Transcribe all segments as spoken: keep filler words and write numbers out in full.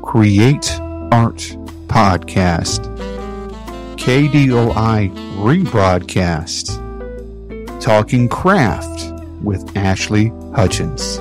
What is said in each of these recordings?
Create Art Podcast, K D O I Rebroadcast, Talking Craft with Ashley Hutchins.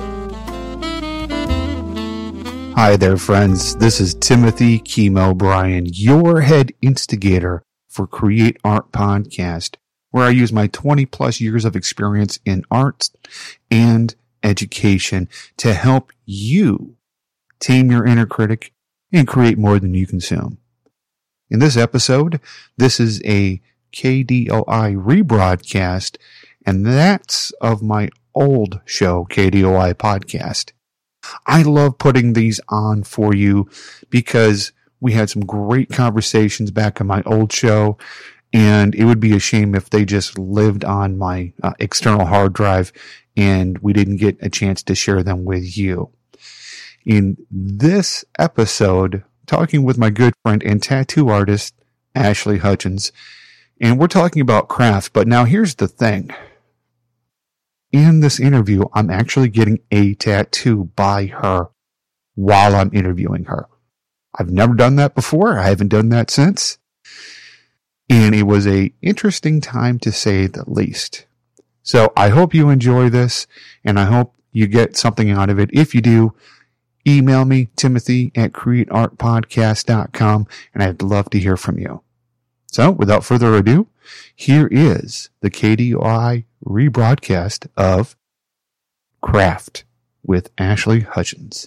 Hi there, friends. This is Timothy Chemo Bryan, your head instigator for Create Art Podcast, where I use my twenty plus years of experience in art and education to help you tame your inner critic and create more than you consume. In this episode, this is a K D O I rebroadcast, and that's of my old show, K D O I Podcast. I love putting these on for you because we had some great conversations back on my old show, and it would be a shame if they just lived on my uh, external hard drive and we didn't get a chance to share them with you. In this episode, talking with my good friend and tattoo artist, Ashley Hutchins, and we're talking about craft, but now here's the thing. In this interview, I'm actually getting a tattoo by her while I'm interviewing her. I've never done that before. I haven't done that since. And it was a interesting time to say the least. So I hope you enjoy this, and I hope you get something out of it. If you do, email me, Timothy at create art podcast dot com, and I'd love to hear from you. So without further ado, here is the K D O I rebroadcast of Craft with Ashley Hutchins.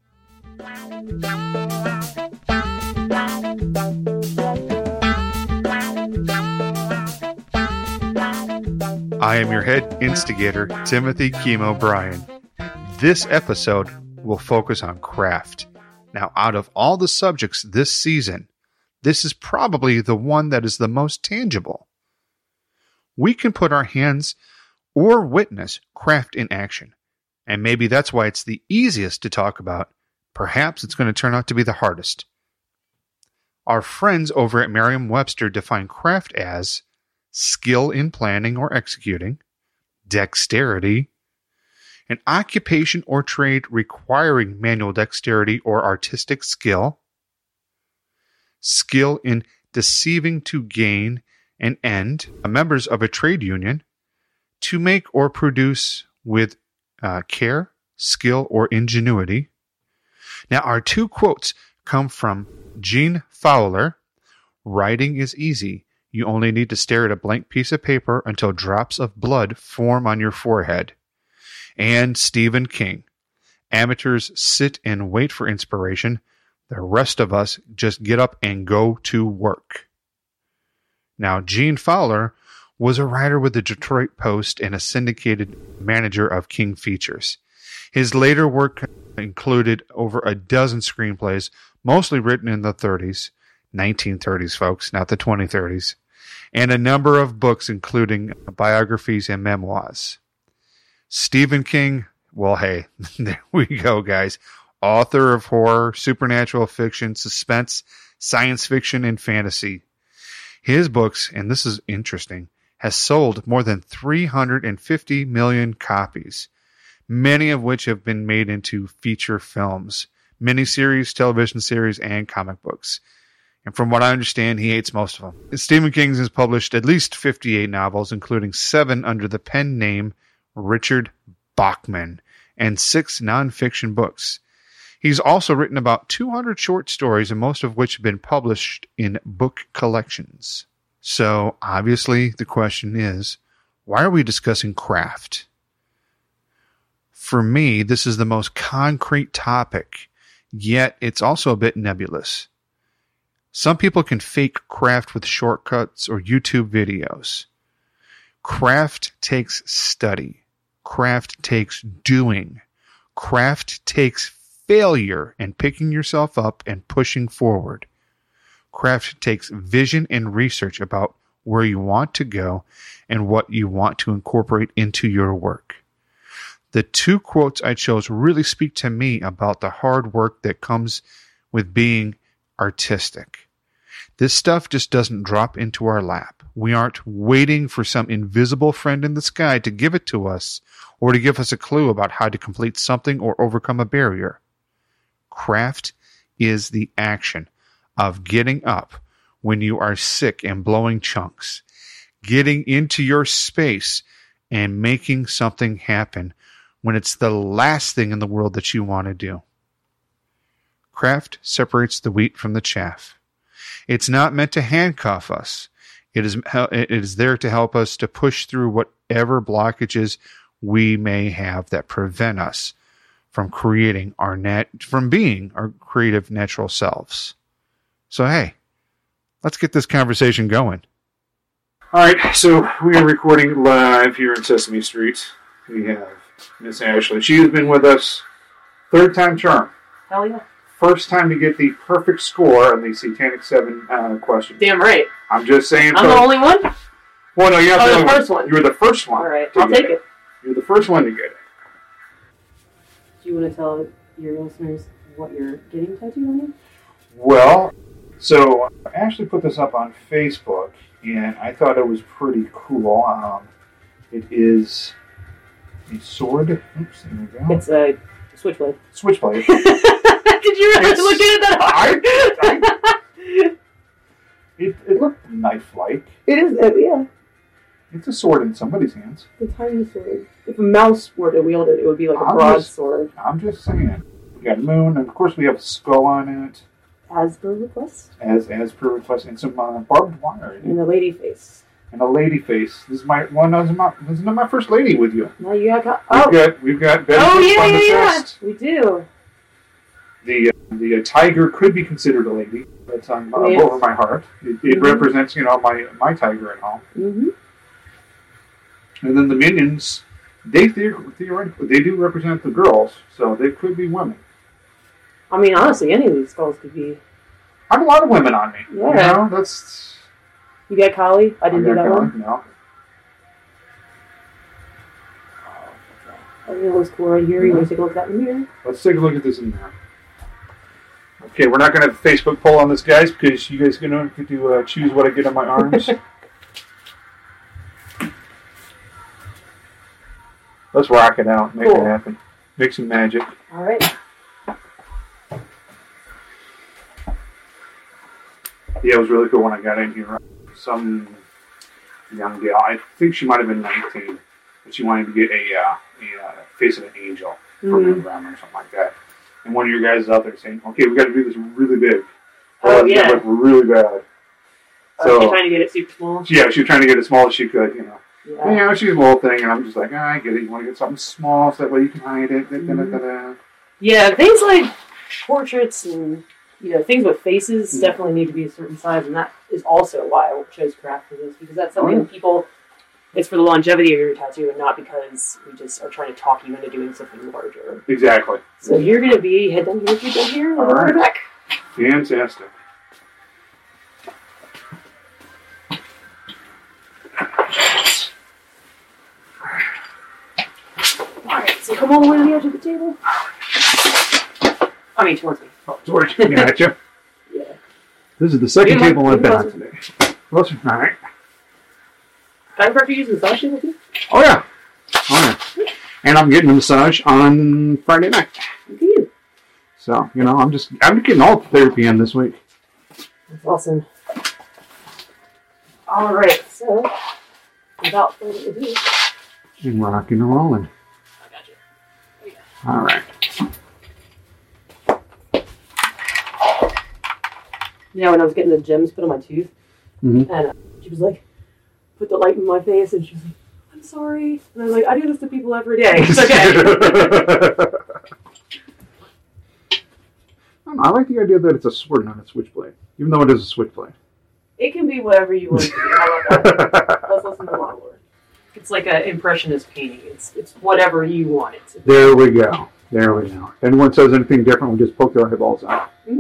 I am your head instigator, Timothy Chemo Bryan. This episode will focus on craft. Now, out of all the subjects this season, this is probably the one that is the most tangible. We can put our hands or witness craft in action, and maybe that's why it's the easiest to talk about. Perhaps it's going to turn out to be the hardest. Our friends over at Merriam-Webster define craft as skill in planning or executing, dexterity, an occupation or trade requiring manual dexterity or artistic skill, skill in deceiving to gain an end, a members of a trade union, to make or produce with uh, care, skill, or ingenuity. Now, our two quotes come from Gene Fowler, "Writing is easy. You only need to stare at a blank piece of paper until drops of blood form on your forehead." And Stephen King, "Amateurs sit and wait for inspiration. The rest of us just get up and go to work." Now, Gene Fowler was a writer with the Detroit Post and a syndicated manager of King Features. His later work included over a dozen screenplays, mostly written in the thirties, nineteen thirties, folks, not the twenty thirties, and a number of books, including biographies and memoirs. Stephen King, well, hey, there we go, guys. Author of horror, supernatural fiction, suspense, science fiction, and fantasy. His books, and this is interesting, has sold more than three hundred fifty million copies, many of which have been made into feature films, miniseries, television series, and comic books. And from what I understand, he hates most of them. Stephen King has published at least fifty-eight novels, including seven under the pen name Richard Bachman, and six nonfiction books. He's also written about two hundred short stories, and most of which have been published in book collections. So, obviously, the question is, why are we discussing craft? For me, this is the most concrete topic, yet it's also a bit nebulous. Some people can fake craft with shortcuts or YouTube videos. Craft takes study. Craft takes doing. Craft takes failure and picking yourself up and pushing forward. Craft takes vision and research about where you want to go and what you want to incorporate into your work. The two quotes I chose really speak to me about the hard work that comes with being artistic. This stuff just doesn't drop into our lap. We aren't waiting for some invisible friend in the sky to give it to us or to give us a clue about how to complete something or overcome a barrier. Craft is the action of getting up when you are sick and blowing chunks, getting into your space and making something happen when it's the last thing in the world that you want to do. Craft separates the wheat from the chaff. It's not meant to handcuff us. It is, it is there to help us to push through whatever blockages we may have that prevent us from creating our nat- from being our creative natural selves. So, hey, let's get this conversation going. All right, so we are recording live here in Sesame Street. We have Miss Ashley. She has been with us third time charm. Hell yeah. First time to get the perfect score on the Satanic Seven uh, question. Damn right. I'm just saying. I'm the only one? Well, no, you're not oh, the, the first one. You were the first one. All right, I'll take it. it. You're the first one to get it. Do you want to tell your listeners what you're getting tattooed on you? Well, so Ashley put this up on Facebook, and I thought it was pretty cool. Um, it is a sword. Oops, there we go. It's a switchblade. Switchblade. Did you really look at it that hard? I, I, it, it looked knife-like. It is, uh, yeah. It's a sword in somebody's hands. The tiny sword. If a mouse were to wield it, it would be like a I'm broadsword. I'm just saying. We got a moon, and of course we have a skull on it. As per request. As as per request, and some uh, barbed wire. And a lady face. And a lady face. This is my one. This is my, this is my first lady with you. Now you got. Oh, we've got we've got. Betty oh yeah, on yeah, the yeah. chest. We do. The uh, the uh, tiger could be considered a lady. That's on uh, yes. over my heart. It, it mm-hmm. represents, you know, my my tiger at home. Mm-hmm. And then the minions, they theor- theoretically they do represent the girls, so they could be women. I mean, honestly, any of these skulls could be. I have a lot of women on me. Yeah. You know, that's. You got Kali? I didn't I do that Kali, one. No. I think it looks cool right here. You want to take a look at that in the mirror? Let's take a look at this in the mirror. Okay, we're not going to have a Facebook poll on this, guys, because you guys are going to get to uh, choose what I get on my arms. Let's rock it out. Make cool. it happen. Make some magic. All right. Yeah, it was really cool when I got in here. Some young gal, I think she might have been nineteen, but she wanted to get a, uh, a uh, face of an angel from mm-hmm. Grandma or something like that. And one of your guys is out there saying, okay, we got to do this really big. Oh, yeah. It look really bad. Uh, so, she's trying to get it super small? Yeah, she was trying to get it as small as she could, you know. Yeah. And, you know, she's a little thing, and I'm just like, ah, I get it. You want to get something small so that way you can hide it. Da, da, da, da. Yeah, things like portraits and, you know, things with faces mm-hmm. definitely need to be a certain size, and that is also why I chose craft for this, because that's something oh, yeah. that people, it's for the longevity of your tattoo, and not because we just are trying to talk you into doing something larger. Exactly. So you're going to be head down here, feet down here, all and right. back. Fantastic. Alright, so come all the way to the edge of the table. I mean, towards me. Oh, towards you. Gotcha. Yeah. This is the second Maybe table my, I've been on today. Closer. All right. Can I prefer to use the massage with you? Oh, yeah. Oh, yeah. And I'm getting a massage on Friday night. Look at you. So, you know, I'm just, I'm getting all the therapy in this week. That's awesome. All right, so, without further ado. And rocking and rolling. I got you. Oh, yeah. All right. Yeah, when I was getting the gems put on my tooth, mm-hmm. and uh, she was like, put the light in my face, and she was like, I'm sorry. And I was like, I do this to people every day. It's okay. I like the idea that it's a sword, not a switchblade, even though it is a switchblade. It can be whatever you want it to be. How about that? Let's listen to my word. It's like an impressionist painting. It's it's whatever you want it to be. There we go. There we go. If anyone says anything different, we just poke their eyeballs out. Mm-hmm.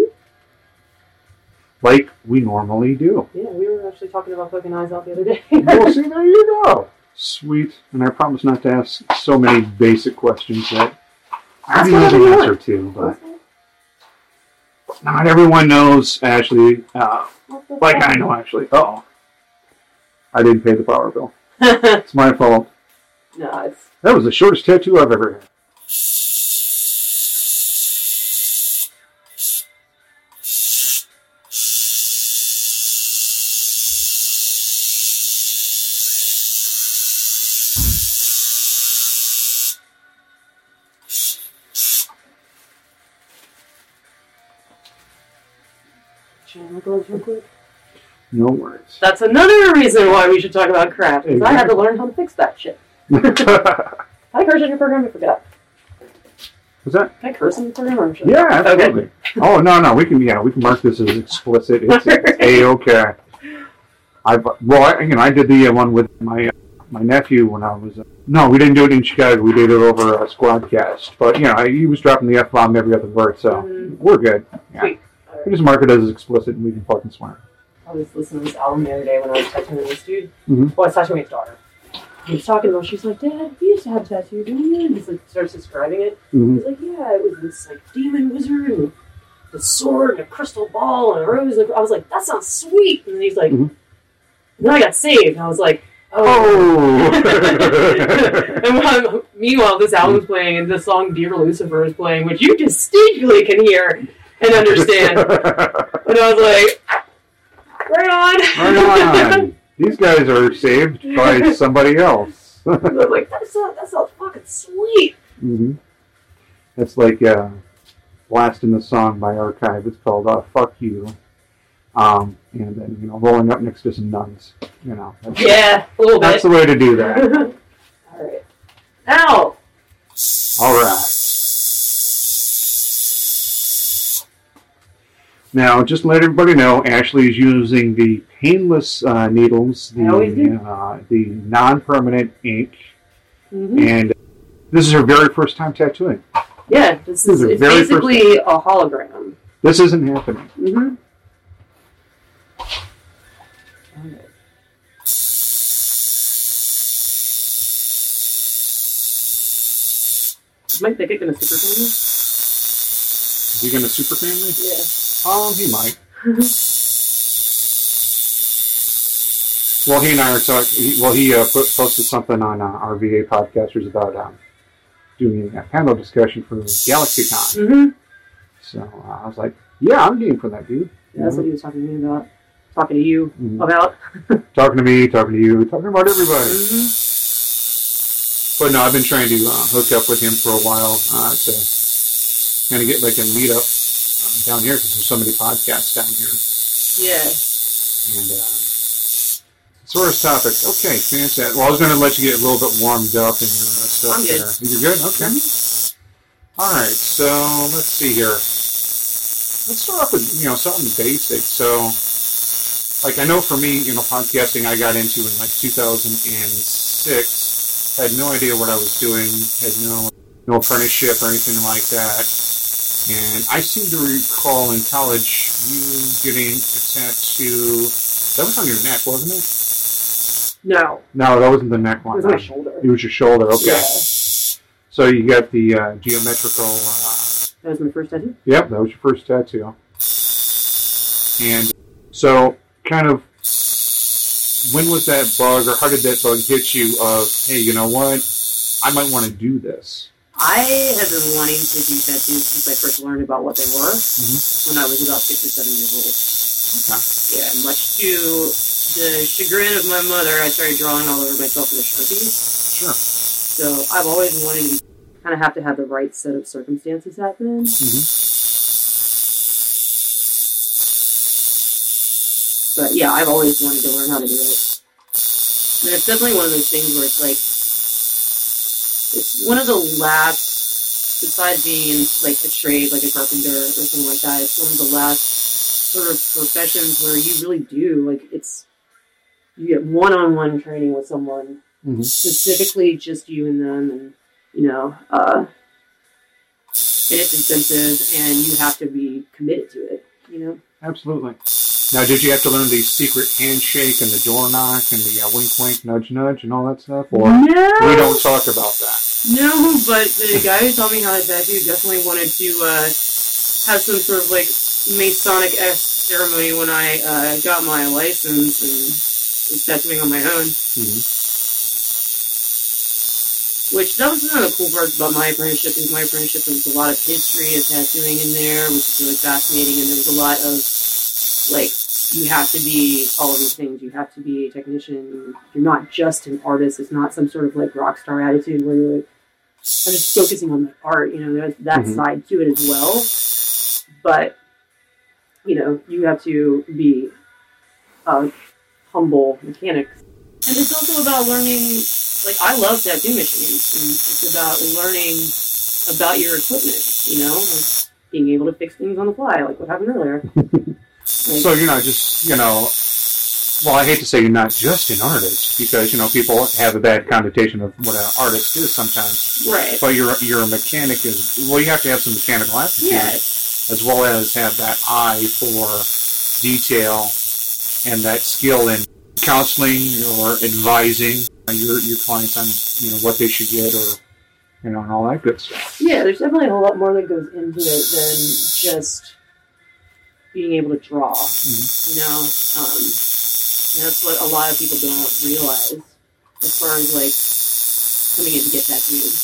Like we normally do. Yeah, we were actually talking about poking eyes out the other day. Well, see, there you go. Sweet. And I promise not to ask so many basic questions that I know the answer to, but not everyone knows, Ashley. Uh, like I know, Ashley. Uh-oh. I didn't pay the power bill. It's my fault. No, it's... That was the shortest tattoo I've ever had. Channel gloves real quick. No worries. That's another reason why we should talk about craft, because exactly. I had to learn how to fix that shit. Can I curse in your program? I forgot. What's that? Can I curse in the program? Or should yeah, absolutely. Okay. Oh, no, no. We can, yeah, we can mark this as explicit. It's, it's A-okay. I've, well, I, you know, I did the uh, one with my uh, my nephew when I was... Uh, no, we didn't do it in Chicago. We did it over a Squadcast. But, you know, he was dropping the F-bomb every other word, so mm-hmm. we're good. Yeah. Sweet. Right. We just mark it as explicit and we can fucking swear. I was listening to this album the other day when I was tattooing this dude. Mm-hmm. Well, I was tattooing his daughter. He was talking about, she's like, Dad, we used to have tattoos, didn't you? And he like, starts describing it. Mm-hmm. He's like, yeah, it was this like demon wizard and the sword and a crystal ball and a rose. I was like, that sounds sweet. And then he's like, mm-hmm. and then I got saved. And I was like, oh. oh. And while, meanwhile, this album's playing and the song Dear Lucifer is playing, which you distinctly can hear and understand. And I was like, right on. Right on. These guys are saved by somebody else. I was like, that sounds, that sounds fucking sweet. Mm-hmm. It's like uh, blasting the song by Archive. It's called uh, Fuck You. Um, and then, you know, rolling up next to some nuns. You know. That's, yeah, a little bit. That's the way to do that. All right. Now. All right. Now, just to let everybody know, Ashley is using the painless uh, needles, the uh, the non-permanent ink, mm-hmm. and this is her very first time tattooing. Yeah, this, this is, is it's basically a hologram. This isn't happening. Mm-hmm. All right. Is Mike Dickett going to super fan me? Is he going to super fan me? Yeah. Um, he might. Well, he and I are talking. Well, he uh, put, posted something on uh, our V A podcasters about um, doing a panel discussion for GalaxyCon. Mm-hmm. So uh, I was like, "Yeah, I'm game for that, dude." Yeah, that's what he was talking to me about. Talking to you mm-hmm. about. Talking to me, talking to you, talking about everybody. Mm-hmm. But no, I've been trying to uh, hook up with him for a while uh, to kind of get like a meetup. Down here, because there's so many podcasts down here. Yeah. And, uh, source topic. Okay, fantastic. Well, I was going to let you get a little bit warmed up in your uh, stuff I'm good. there. You're good? Okay. Mm-hmm. All right, so let's see here. Let's start off with, you know, something basic. So, like, I know for me, you know, podcasting I got into in, like, two thousand six. Had no idea what I was doing. Had no, no apprenticeship or anything like that. And I seem to recall in college you getting a tattoo. That was on your neck, wasn't it? No. No, that wasn't the neck one. It was my shoulder. It was your shoulder, okay. Yeah. So you got the uh, geometrical... Uh, that was my first tattoo? Yep, that was your first tattoo. And so, kind of, when was that bug, or how did that bug hit you of, hey, you know what, I might want to do this? I have been wanting to do tattoos since I first learned about what they were mm-hmm. when I was about six or seven years old. Okay. Yeah, much to the chagrin of my mother, I started drawing all over myself with a Sharpie. Sure. So I've always wanted to kind of have to have the right set of circumstances happen. Mm-hmm. But yeah, I've always wanted to learn how to do it. And it's definitely one of those things where it's like, it's one of the last, besides being in like a trade, like a carpenter or something like that, it's one of the last sort of professions where you really do, like, it's, you get one-on-one training with someone, mm-hmm. specifically just you and them, and, you know, uh, and it's intensive, and you have to be committed to it, you know? Absolutely. Now, did you have to learn the secret handshake and the door knock and the uh, wink, wink, nudge, nudge, and all that stuff? Or no. We don't talk about that. No, but the guy who taught me how to tattoo definitely wanted to uh, have some sort of, like, Masonic-esque ceremony when I uh, got my license and was tattooing on my own. Mm-hmm. Which, that was one of the cool parts about my apprenticeship, is my apprenticeship, there was a lot of history of tattooing in there, which is really fascinating, and there was a lot of, like, you have to be all of these things. You have to be a technician. You're not just an artist. It's not some sort of, like, rock star attitude where you're like, I'm just focusing on my art, you know, there's that mm-hmm. side to it as well. But you know, you have to be a humble mechanic. And it's also about learning, like, I love tattoo machines, and it's about learning about your equipment, you know, like being able to fix things on the fly, like what happened earlier. Like, so you're not just, you know, well, I hate to say you're not just an artist, because, you know, people have a bad connotation of what an artist is sometimes. Right. But you're, you're a mechanic is, well, you have to have some mechanical aptitude, yeah. as well as have that eye for detail and that skill in counseling or advising your your clients on, you know, what they should get, or, you know, and all that good stuff. Yeah, there's definitely a whole lot more that goes into it than just being able to draw. Mm-hmm. You know, um, and that's what a lot of people don't realize as far as like coming in to get tattooed.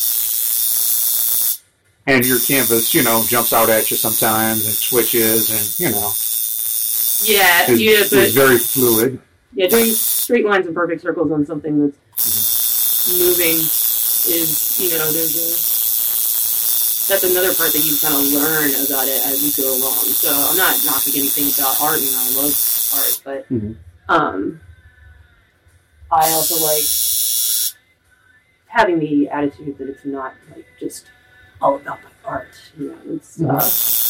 Mm-hmm. And your canvas, you know, jumps out at you sometimes and switches, and, you know, yeah, is, yeah, but is very fluid. Yeah, doing straight lines and perfect circles on something that's mm-hmm. moving is, you know, there's a, that's another part that you kind of learn about it as you go along. So I'm not knocking anything about art, you know, I love art, but mm-hmm. um, I also like having the attitude that it's not like just all about the art, you know, it's, mm-hmm. uh,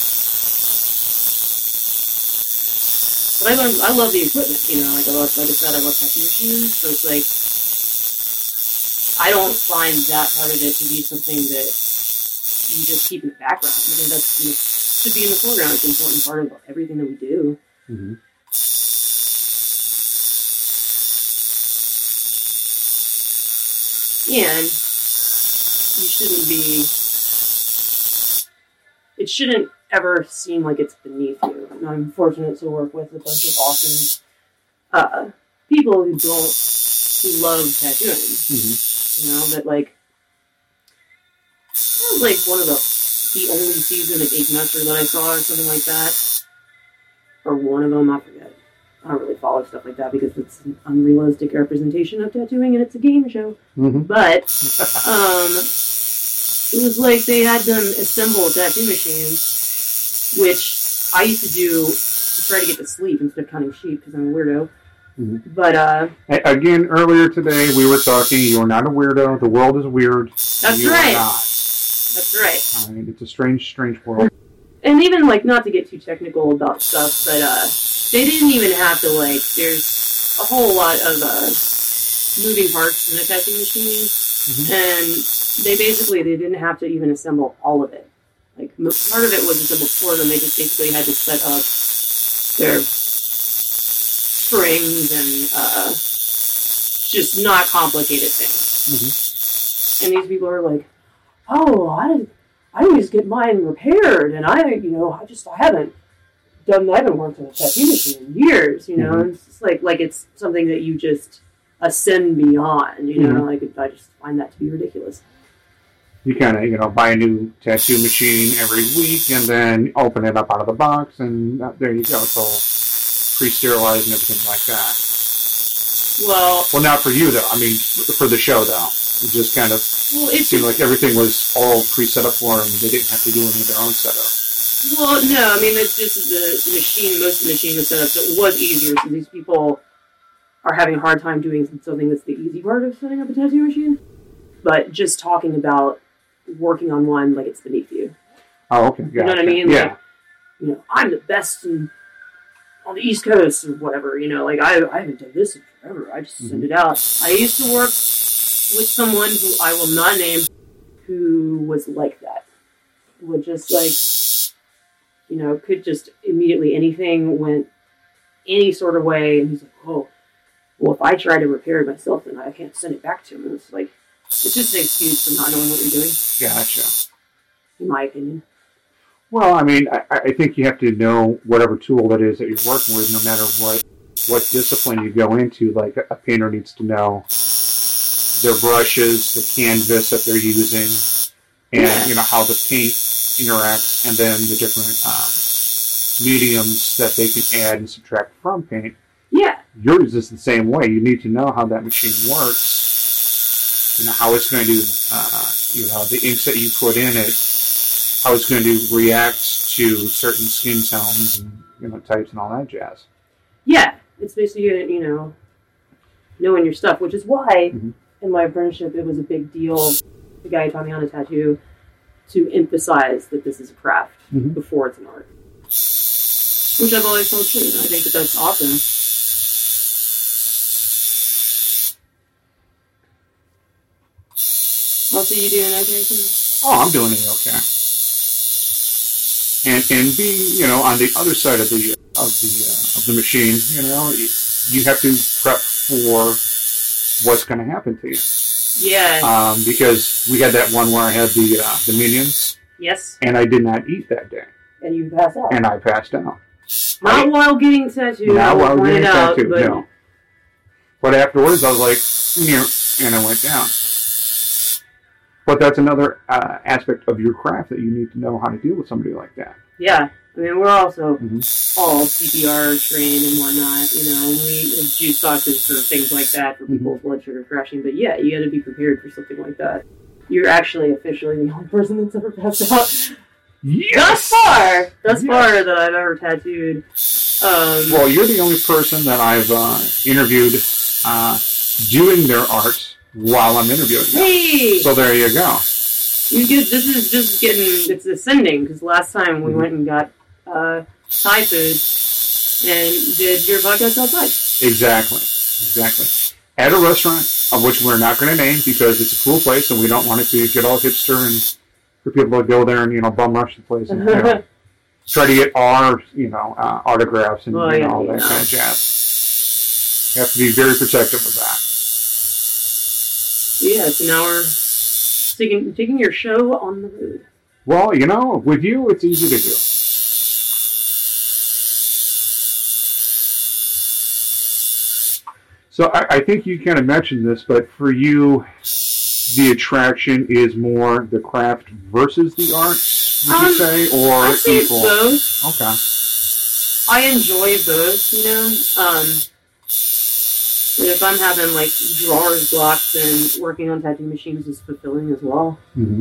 But I learned, I love the equipment, you know, like I love, like I said, I love tattoo machines, so it's like, I don't find that part of it to be something that you just keep in the background. I think that's, you know, should be in the foreground. It's an important part of everything that we do. Mm-hmm. And you shouldn't be, it shouldn't ever seem like it's beneath you. And I'm fortunate to work with a bunch of awesome uh, people who don't, who love tattooing. Mm-hmm. You know, that like, that was like one of the, the only season of Ink Master that I saw or something like that. Or one of them, I forget. I don't really follow stuff like that because it's an unrealistic representation of tattooing and it's a game show. Mm-hmm. But, um, it was like they had them assemble tattoo machines, which I used to do to try to get to sleep instead of counting sheep because I'm a weirdo. Mm-hmm. But, uh... Again, earlier today, we were talking, you're not a weirdo, the world is weird. That's you right. Are not. That's right. I mean, it's a strange, strange world. And even, like, not to get too technical about stuff, but, uh, they didn't even have to, like, there's a whole lot of, uh, moving parts in a tattoo machine, mm-hmm. and they basically, they didn't have to even assemble all of it. Like, part of it was assembled for them. They just basically had to set up their springs and uh, just not complicated things. Mm-hmm. And these people are like, "Oh, I didn't. I always get mine repaired, and I, you know, I just I haven't done. I haven't worked on a tattoo machine in years. You know, mm-hmm. and it's just like like it's something that you just ascend beyond. You know, mm-hmm. like I just find that to be ridiculous." You kind of, you know, buy a new tattoo machine every week and then open it up out of the box and uh, there you go. It's all pre-sterilized and everything like that. Well... Well, not for you, though. I mean, for the show, though. It just kind of well, it seemed like everything was all pre-set up for them. They didn't have to do any of their own setup. Well, no. I mean, it's just the machine, most of the machine was set up, so it was easier. So these people are having a hard time doing something that's the easy part of setting up a tattoo machine. But just talking about working on one like it's beneath you. Oh, okay. Gotcha. You know what I mean? Yeah. Like, you know, I'm the best in, on the East Coast or whatever. You know, like I, I haven't done this in forever. I just mm-hmm. send it out. I used to work with someone who I will not name who was like that. Would just like, you know, could just immediately anything went any sort of way. And he's like, oh, well, if I try to repair it myself, then I can't send it back to him. And it's like, it's just an excuse for not knowing what you're doing. Gotcha. In my opinion. Well, I mean, I, I think you have to know whatever tool it is that you're working with, no matter what what discipline you go into. Like, a painter needs to know their brushes, the canvas that they're using, and, yeah. you know, how the paint interacts, and then the different um, mediums that they can add and subtract from paint. Yeah. Yours is the same way. You need to know how that machine works. You know, how it's going to, uh, you know, the inks that you put in it, how it's going to react to certain skin tones and, you know, types and all that jazz. Yeah, it's basically, you know, knowing your stuff, which is why mm-hmm. in my apprenticeship it was a big deal, the guy who taught me how to tattoo, to emphasize that this is a craft mm-hmm. before it's an art. Which I've always told true, and I think that that's awesome. Also, you doing okay? Oh, I'm doing it okay. And and being, you know, on the other side of the of the uh, of the machine, you know, you have to prep for what's going to happen to you. Yeah. Um, because we had that one where I had the uh, the minions. Yes. And I did not eat that day. And you passed out. And I passed out. Not I, while getting tattooed. Not while getting out, tattooed. But... No. But afterwards, I was like, near, and I went down. But that's another uh, aspect of your craft that you need to know how to deal with somebody like that. Yeah. I mean, we're also mm-hmm. all C P R trained and whatnot, you know, and we have juice boxes for things like that for people's mm-hmm. blood sugar crashing. But yeah, you got to be prepared for something like that. You're actually officially the only person that's ever passed out. Yes! Thus far, thus yes. far that I've ever tattooed. Um, well, you're the only person that I've uh, interviewed uh, doing their art while I'm interviewing them. Hey! So there you go. You get, this is just getting, it's ascending, because last time we mm-hmm. went and got uh, Thai food and did your podcast outside. Exactly. Exactly. At a restaurant, of which we're not going to name because it's a cool place and we don't want it to get all hipster and for people to go there and, you know, bum rush the place and, you know, try to get our, you know, uh, autographs and oh, you yeah, know, all yeah. that kind of jazz. You have to be very protective of that. Yeah, so now we're taking, taking your show on the road. Well, you know, with you, it's easy to do. So I, I think you kind of mentioned this, but for you, the attraction is more the craft versus the art, would um, you say, or I say equal? Both. Okay. I enjoy both, you know. Um, if I'm having like drawers blocks and working on tattoo machines is fulfilling as well. Mm-hmm.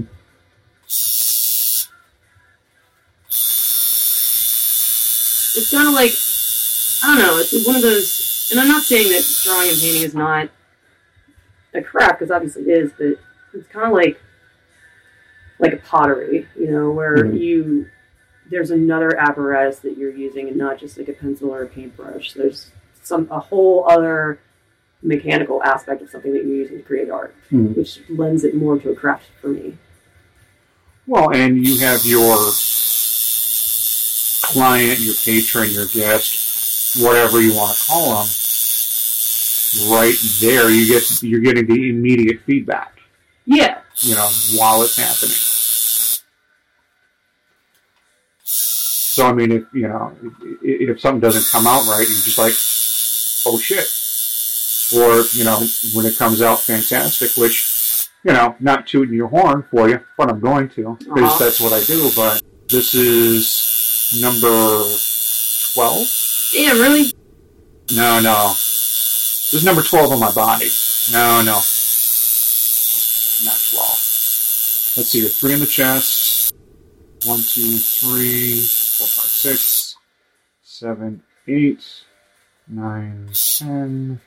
It's kind of like, I don't know, it's one of those, and I'm not saying that drawing and painting is not a craft, because obviously it is, but it's kind of like like a pottery, you know, where mm-hmm. you, there's another apparatus that you're using and not just like a pencil or a paintbrush. There's some a whole other mechanical aspect of something that you're using to create art, mm-hmm. which lends it more to a craft for me. Well, and you have your client, your patron, your guest, whatever you want to call them, right there. You get you're getting the immediate feedback. Yeah. You know, while it's happening. So I mean, if you know, if, if something doesn't come out right, you're just like, oh shit. Or you know, when it comes out fantastic, which you know, not tooting your horn for you, but I'm going to because uh-huh. that's what I do. But this is number twelve. Yeah, really? No, no. This is number twelve on my body. No, no. Not twelve. Let's see here. Three in the chest. One, two, three, four, five, six, seven, eight, nine, ten.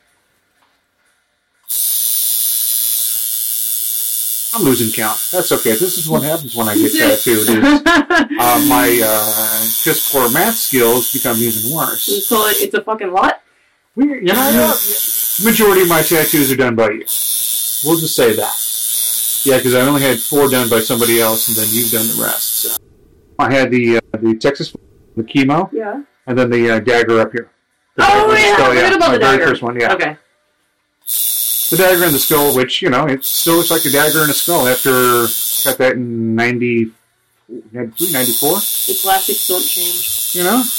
I'm losing count. That's okay. This is what happens when I get tattooed. Is, uh, my uh, piss poor math skills become even worse. So it's a fucking lot? We, you know, the majority of my tattoos are done by you. We'll just say that. Yeah, because I only had four done by somebody else, and then you've done the rest. So. I had the uh, the Texas, the chemo, yeah, and then the uh, dagger up here. The oh yeah, skull, yeah. about my the very dagger. first one, yeah. Okay. The dagger and the skull, which you know, it still looks like a dagger and a skull after got that in ninety, ninety-three, ninety-four. The plastics don't change. You know.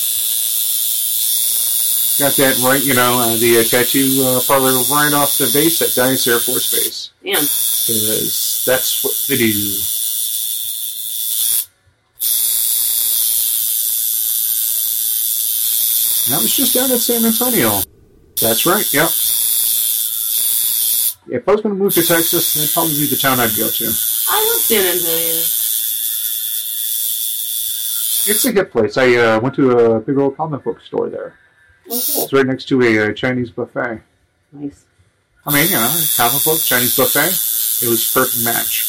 Got that right, you know, uh, the uh, tattoo uh, parlor right off the base at Dice Air Force Base. Damn. Because that's what they do. And that was just down at San Antonio. That's right, yep. If I was going to move to Texas, that'd probably be the town I'd go to. I love San Antonio. It's a hip place. I uh, went to a big old comic book store there. Oh, cool. It's right next to a, uh Chinese buffet. Nice. I mean, you know, comic book, Chinese buffet. It was a perfect match.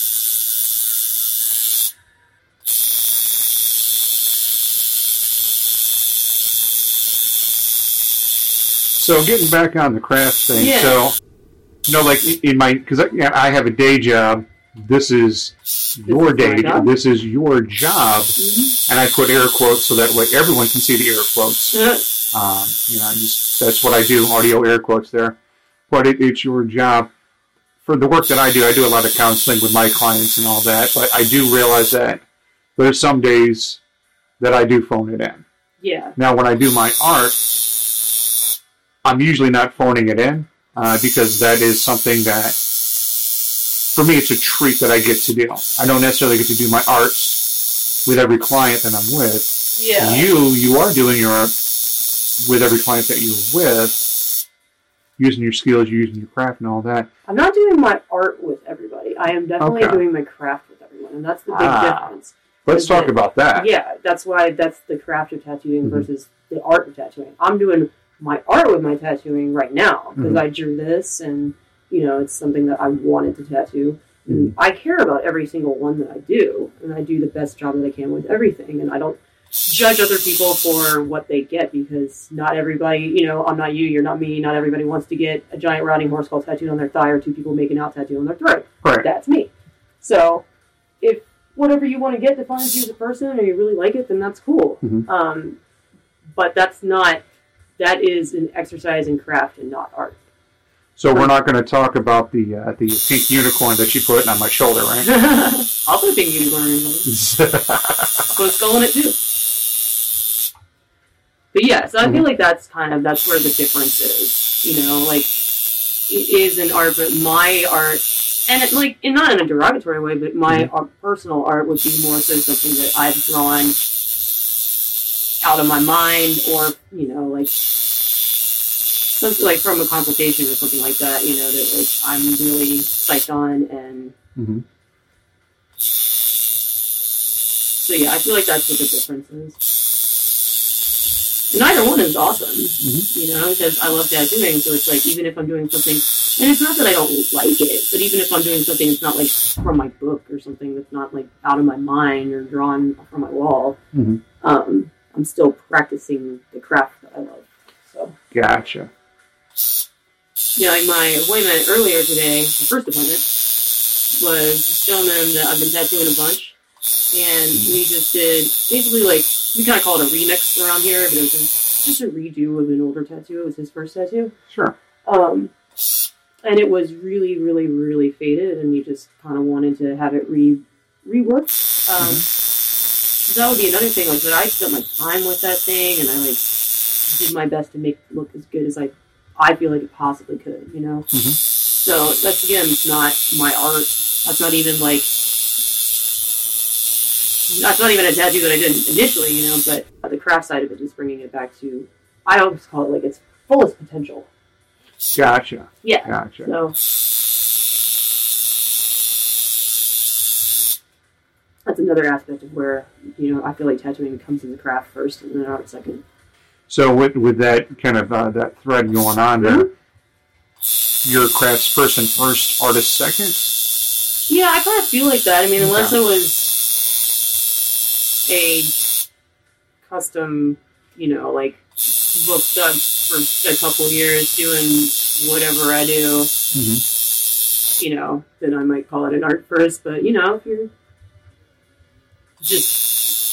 So getting back on the craft thing, yeah. so, you know, like in my, because I, yeah, I have a day job, this is your This is day, my job? this is your job, Mm-hmm. and I put air quotes so that way everyone can see the air quotes. Uh, Um, you know, I just, that's what I do, audio air quotes there. But it, it's your job. For the work that I do, I do a lot of counseling with my clients and all that, but I do realize that there's some days that I do phone it in. yeah. Now, when I do my art, I'm usually not phoning it in, uh, because that is something that, for me, it's a treat that I get to do. I don't necessarily get to do my art with every client that I'm with. Yeah. You, you are doing your art with every client that you're with, using your skills, using your craft and all that. I'm not doing my art with everybody. I am definitely Okay. doing my craft with everyone, and that's the big Ah. difference. Let's Is talk it- about that. Yeah, that's why that's the craft of tattooing Mhm. versus the art of tattooing. I'm doing my art with my tattooing right now because Mhm. I drew this, and you know it's something that I wanted to tattoo. And Mhm. I care about every single one that I do, and I do the best job that I can with everything. And I don't judge other people for what they get because not everybody, you know, I'm not you, you're not me. Not everybody wants to get a giant riding horse skull tattooed on their thigh or two people making out tattoo on their throat. Right. That's me. So if whatever you want to get defines you as a person or you really like it, then that's cool. Mhm. Um, but that's not, that is an exercise in craft and not art. So we're not going to talk about the uh, the pink unicorn that you put on my shoulder, right? I'll put a big unicorn in it. Put a skull in it too. But yeah, so I feel Mhm. like that's kind of, that's where the difference is. You know, like, it is an art, but my art, and it, like, and not in a derogatory way, but my Mhm. art, personal art would be more so something that I've drawn out of my mind, or, you know, like, something like from a consultation or something like that, you know, that, like, I'm really psyched on, and Mm-hmm. so yeah, I feel like that's what the difference is. And either one is awesome, Mhm. you know, because I love tattooing, so it's like, even if I'm doing something, and it's not that I don't like it, but even if I'm doing something that's not like from my book or something that's not like out of my mind or drawn from my wall, Mm-hmm. um, I'm still practicing the craft that I love. So, Gotcha. yeah, like my appointment earlier today, my first appointment, was just showing them that I've been tattooing a bunch, and we just did, basically like, we kind of call it a remix around here, but it was just, just a redo of an older tattoo. It was his first tattoo. Sure. Um, and it was really, really, really faded, and you just kind of wanted to have it re reworked. Um, so that would be another thing, like, that I spent my time with that thing, and I, like, did my best to make it look as good as I, I feel like it possibly could, you know? Mhm. So, that's, again, not my art. That's not even, like, that's not even a tattoo that I did initially, you know, but the craft side of it is bringing it back to, I always call it, like, its fullest potential. Gotcha. Yeah. Gotcha. So, that's another aspect of where, you know, I feel like tattooing comes in the craft first and then art second. So with with that kind of uh, that thread going on there, you're a crafts person first, artist second. Yeah, I kind of feel like that. I mean, unless Okay. it was a custom, you know, like, booked up for a couple years doing whatever I do, Mm-hmm. you know, then I might call it an art first. But, you know, if you're just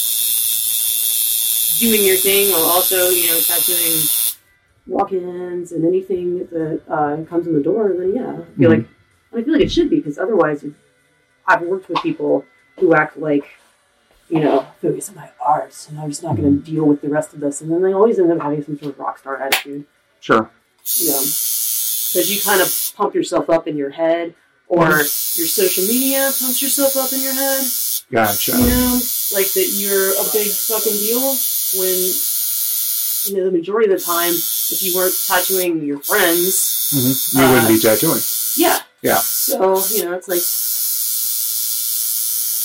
doing your thing while also, you know, tattooing walk-ins and anything that uh, comes in the door, then yeah, I feel Mhm. like I feel like it should be, because otherwise, I've worked with people who act like, you know, focus on my art, and I'm just not going to deal with the rest of this, and then they always end up having some sort of rock star attitude, Sure. you know, because you kind of pump yourself up in your head, or your social media pumps yourself up in your head. Gotcha. You know, like that you're a big fucking deal when, you know, the majority of the time, if you weren't tattooing your friends, Mm-hmm. You Uh, wouldn't be tattooing. yeah. Yeah. So, you know, it's like,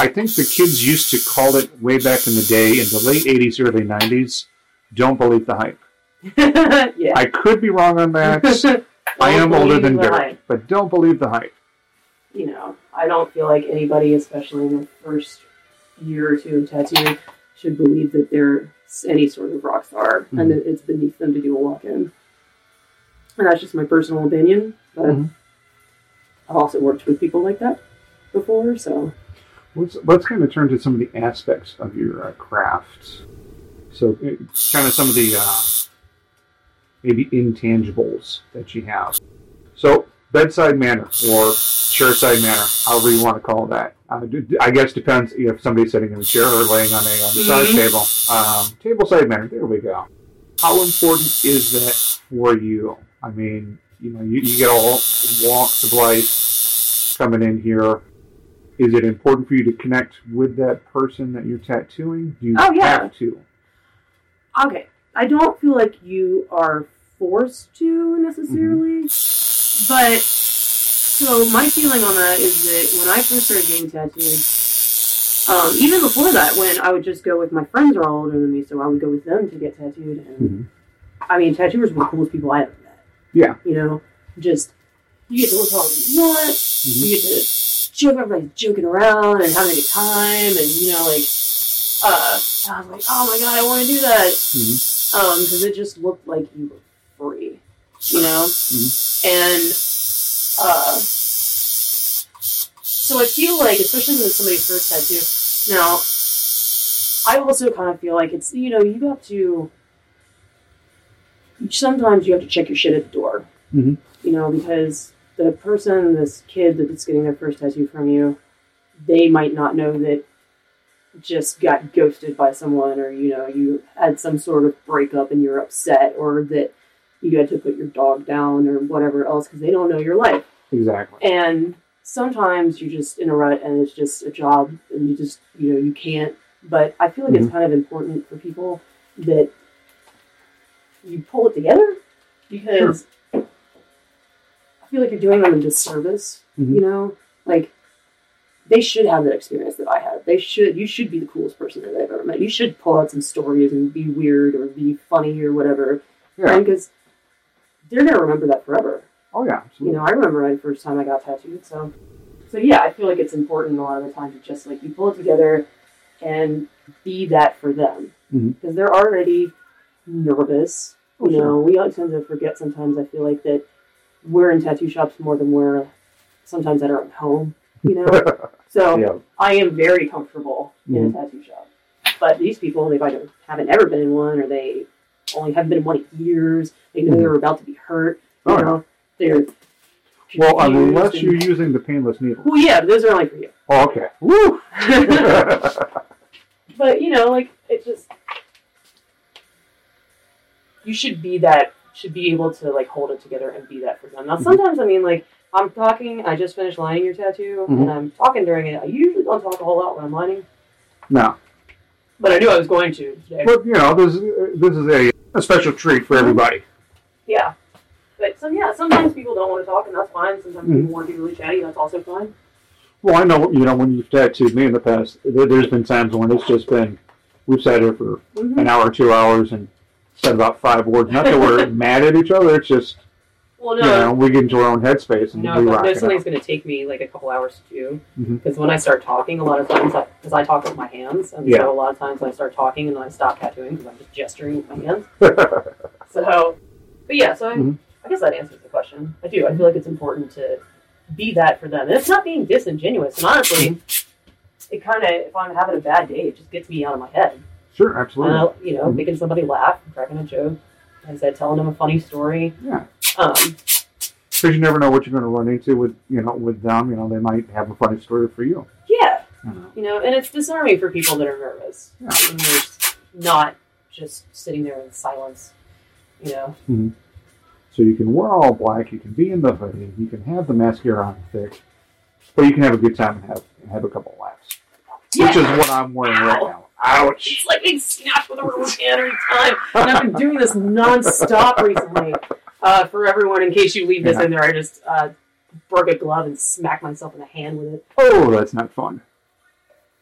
I think the kids used to call it way back in the day, in the late eighties, early nineties. Don't believe the hype. Yeah. I could be wrong on that. I am older than the Derek, hype. but don't believe the hype. You know, I don't feel like anybody, especially in the first year or two of tattooing, should believe that they're any sort of rock star Mm-hmm. and that it's beneath them to do a walk-in. And that's just my personal opinion, but Mm-hmm. I've also worked with people like that before, so... Let's, let's kind of turn to some of the aspects of your uh, craft. So, it, kind of some of the uh, maybe intangibles that you have. So, bedside manner or chairside manner, however you want to call that. Uh, I guess depends if somebody's sitting in a chair or laying on a massage Mm-hmm. table. Um, tableside manner, there we go. How important is that for you? I mean, you know, you, you get all walks of life coming in here. Is it important for you to connect with that person that you're tattooing? Do you Oh, yeah. have to? Okay, I don't feel like you are forced to necessarily, but so my feeling on that is that when I first started getting tattooed, um, even before that, when I would just go with my friends who are all older than me, so I would go with them to get tattooed, and Mm-hmm. I mean, tattooers were the coolest people I ever met. Yeah. You know, just you get to look all you want, Mm-hmm. you get to joke, everybody's joking around and having a good time, and you know, like. Uh, I was like, oh my god, I want to do that. Mm-hmm. Um, because it just looked like you were free, you know? Mm-hmm. And, uh, so I feel like, especially when somebody's first tattoo, now, I also kind of feel like it's, you know, you have to, sometimes you have to check your shit at the door, Mm-hmm. you know, because the person, this kid that's getting their first tattoo from you, they might not know that just got ghosted by someone, or you know, you had some sort of breakup and you're upset, or that you had to put your dog down or whatever else because they don't know your life. Exactly. And sometimes you're just in a rut and it's just a job and you just, you know, you can't. But I feel like Mm-hmm. it's kind of important for people that you pull it together, because Sure. I feel like you're doing them a disservice, Mm-hmm. you know? Like, they should have that experience that I had. They should. You should be the coolest person that I've ever met. You should pull out some stories and be weird or be funny or whatever. Yeah. Because they're gonna remember that forever. Oh yeah. Absolutely. You know, I remember the first time I got tattooed. So, so yeah, I feel like it's important a lot of the time to just like you pull it together and be that for them, Mhm. because they're already nervous. Oh, you sure. know, we all tend to forget sometimes. I feel like that we're in tattoo shops more than we're sometimes at our own home. You know. So Yeah. I am very comfortable in Mhm. a tattoo shop. But these people, they either haven't ever been in one, or they only haven't been in one in years. They know Mhm. they're about to be hurt. You Oh, yeah. know, they're Well, confused unless and- you're using the painless needle. Well, yeah, those are only for you. Oh, okay. Woo! But you know, like it just you should be that. Should be able to like hold it together and be that for them. Now, Mhm. sometimes I mean, like I'm talking. I just finished lining your tattoo, Mhm. and I'm talking during it. I usually don't talk a whole lot when I'm lining, No. but I knew I was going to today. But, you know, this, this is a, a special treat for everybody. Yeah. But so yeah, sometimes people don't want to talk, and that's fine. Sometimes Mhm. people want to be really chatty, and that's also fine. Well, I know, you know, when you've tattooed me in the past, there, there's been times when it's just been, we've sat here for Mm-hmm. an hour, two hours, and said about five words. Not that we're mad at each other, it's just, Well, you know, no, we get into our own headspace and no, we but rock no, it something's out. going to take me like a couple hours to do. Mhm. Because when I start talking, a lot of times, because I, I talk with my hands, and Yeah. so a lot of times I start talking and then I stop tattooing because I'm just gesturing with my hands. So, but yeah, so I, Mhm. I guess that answers the question. I do. I feel like it's important to be that for them, and it's not being disingenuous. And honestly, it kind of, if I'm having a bad day, it just gets me out of my head. Sure, absolutely. Uh, you know, Mhm. making somebody laugh, cracking a joke, like I said, telling them a funny story. Yeah. Um, Because you never know what you're going to run into with, you know, with them. You know, they might have a funny story for you. yeah, You know. you know, and it's disarming for people that are nervous. Yeah. And there's not just sitting there in silence, you know. So you can wear all black, you can be in the hoodie, you can have the mascara on thick, but you can have a good time and have and have a couple of laughs. Which is what I'm wearing right now. Ouch! It's like being snapped with a rubber band every time. And I've been doing this nonstop recently. Uh, for everyone, in case you leave this Yeah. in there, I just uh, broke a glove and smacked myself in the hand with it. Oh, that's not fun.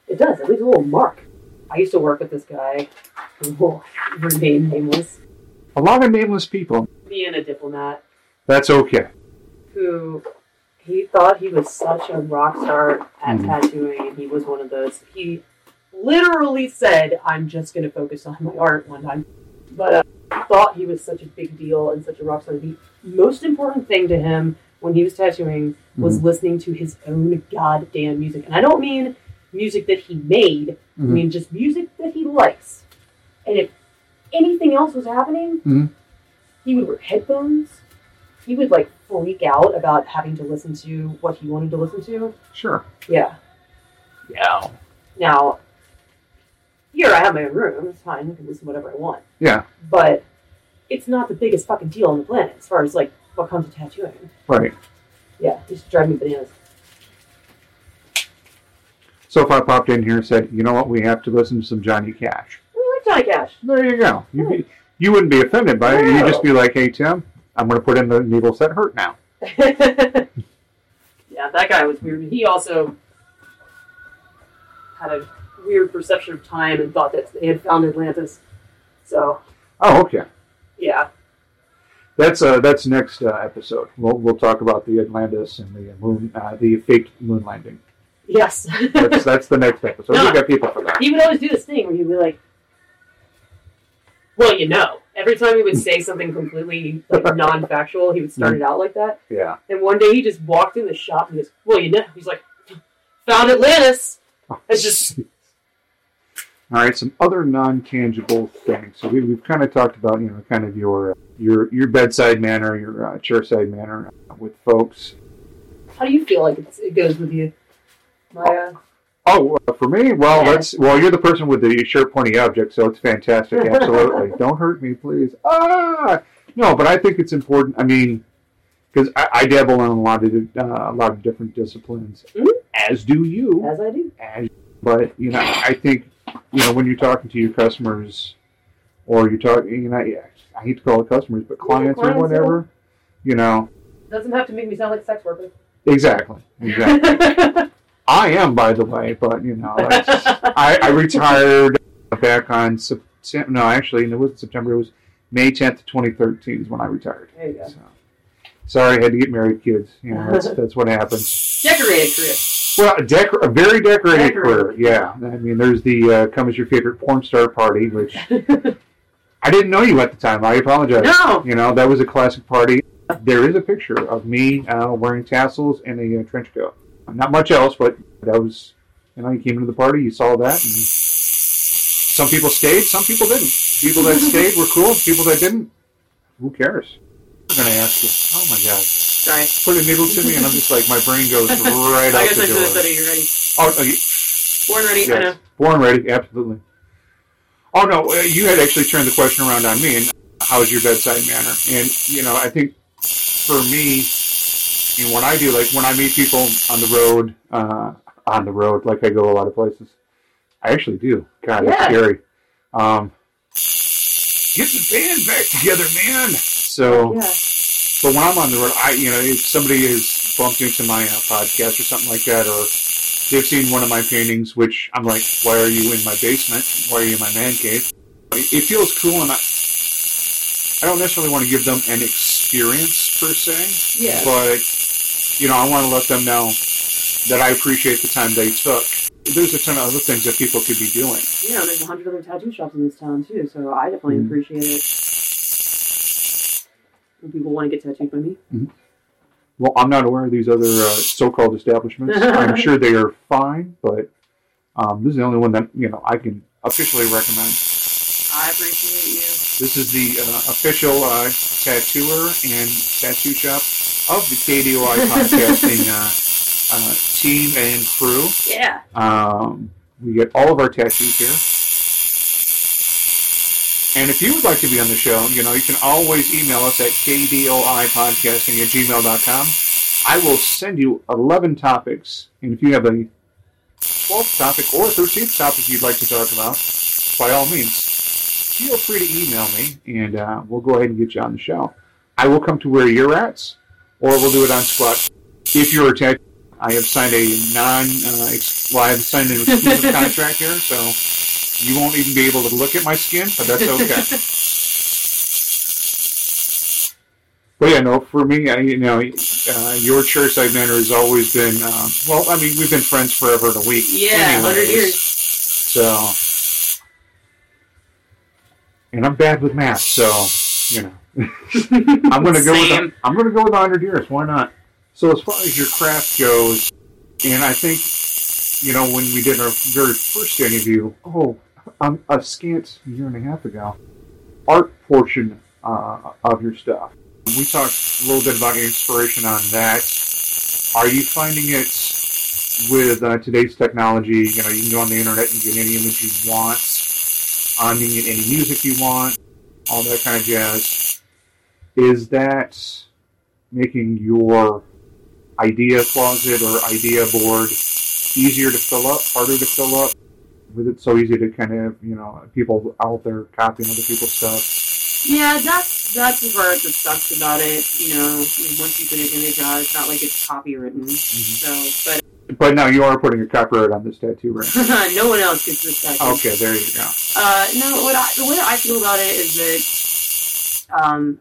It does. It leaves a little mark. I used to work with this guy who will remain nameless. A lot of nameless people. Being a diplomat. That's okay. Who he thought he was such a rock star at mm. tattooing, and he was one of those. He literally said, I'm just going to focus on my art one time. But uh, I thought he was such a big deal and such a rock star. The most important thing to him when he was tattooing was mm-hmm. listening to his own goddamn music. And I don't mean music that he made. Mm-hmm. I mean just music that he likes. And if anything else was happening, mm-hmm. he would wear headphones. He would, like, freak out about having to listen to what he wanted to listen to. Sure. Yeah. Yeah. Now, here I have my own room. It's fine. I can listen to whatever I want. Yeah. But it's not the biggest fucking deal on the planet as far as, like, what comes to tattooing. Right. Yeah, it just drives me bananas. So if I popped in here and said, you know what, we have to listen to some Johnny Cash. I like Johnny Cash. There you go. You, be, you wouldn't be offended by it. You'd just be like, hey, Tim, I'm going to put in the needle set hurt now. Yeah, that guy was weird. He also had a weird perception of time and thought that they had found Atlantis. So. Oh, okay. Yeah. That's uh, that's next uh, episode. We'll we'll talk about the Atlantis and the moon, uh, the fake moon landing. Yes. that's that's the next episode. No, we got people for that. He would always do this thing where he'd be like, "Well, you know." Every time he would say something completely like non-factual, he would start it out like that. Yeah. And one day he just walked in the shop and he goes, "Well, you know," he's like, "Found Atlantis." It's just. All right, some other non-tangible things. So we, we've kind of talked about, you know, kind of your your your bedside manner, your uh, chairside manner with folks. How do you feel like it's, it goes with you, Maya? Oh, uh, for me, well, yeah. that's well. You're the person with the sharp, pointy object, so it's fantastic. Absolutely, don't hurt me, please. Ah, no, but I think it's important. I mean, because I, I dabble in a lot of uh, a lot of different disciplines, mm-hmm. as do you. As I do. As, but you know, I think. You know, when you're talking to your customers, or you're talking, you know, yeah, I hate to call it customers, but clients, yeah, clients or whatever, yeah. You know. Doesn't have to make me sound like a sex worker. Exactly. Exactly. I am, by the way, but, you know, that's, I, I retired back on September, no, actually, it wasn't September, it was May tenth, twenty thirteen is when I retired. There you go. So, sorry, I had to get married, kids. You know, that's, that's what happens. Decorated career. Well, a, decor- a very decorated, decorated career, yeah. I mean, there's the uh, Come As Your Favorite Porn Star party, which I didn't know you at the time. I apologize. No! You know, that was a classic party. There is a picture of me uh, wearing tassels and a uh, trench coat. Not much else, but that was, you know, you came into the party, you saw that, and some people stayed, some people didn't. People that stayed were cool. People that didn't, who cares? I'm going to ask you. Oh, my God. Sorry. Put a needle to me, and I'm just like, my brain goes right out I guess the I door. should have said it. You ready? Oh, oh you, born ready. Yes. I know. Born ready. Absolutely. Oh no, you had actually turned the question around on me. And how's your bedside manner? And you know, I think for me, and what I do, like when I meet people on the road, uh, on the road, like I go a lot of places. I actually do. God, yeah. That's scary. Um, get the band back together, man. So. Yeah. But when I'm on the road, I, you know, if somebody has bumped into my uh, podcast or something like that, or they've seen one of my paintings, which I'm like, why are you in my basement? Why are you in my man cave? It, it feels cool, and I, I don't necessarily want to give them an experience per se. Yeah. But, you know, I want to let them know that I appreciate the time they took. There's a ton of other things that people could be doing. Yeah, there's a hundred other tattoo shops in this town, too, so I definitely mm-hmm. appreciate it. People want to get tattooed by me. Mm-hmm. Well, I'm not aware of these other uh, so-called establishments. I'm sure they are fine, but um, this is the only one that you know I can officially recommend. I appreciate you. This is the uh, official uh, tattooer and tattoo shop of the K D O I podcasting uh, uh, team and crew. Yeah. Um, we get all of our tattoos here. And if you would like to be on the show, you know, you can always email us at k d o i podcasting at gmail dot com. I will send you eleven topics. And if you have a twelfth topic or a thirteenth topic you'd like to talk about, by all means, feel free to email me, and uh, we'll go ahead and get you on the show. I will come to where you're at, or we'll do it on Squat. If you're a tattoo I have signed a non, uh, ex- well, I have signed an exclusive contract here, so you won't even be able to look at my skin, but that's okay. But yeah, no, for me, I, you know, uh, your Chairside Manor has always been, um, well, I mean, we've been friends forever and a week. Yeah, one hundred years. So, and I'm bad with math, so, you know. I'm going to go with, a, I'm going to go with one hundred years. Why not? So as far as your craft goes, and I think, you know, when we did our very first interview, oh, um, a scant year and a half ago, art portion uh, of your stuff. We talked a little bit about your inspiration on that. Are you finding it with uh, today's technology? You know, you can go on the internet and get any image you want, on the, any music you want, all that kind of jazz. Is that making your idea closet or idea board easier to fill up, harder to fill up? With it so easy to kind of, you know, people out there copying other people's stuff? Yeah, that's that's the part that sucks about it. You know, once you put an image out, it's not like it's copywritten. Mm-hmm. So, but but now you are putting a copyright on this tattoo, right? No one else gets this tattoo. Okay, there you go. Uh, no, what I, the way I feel about it is that, um,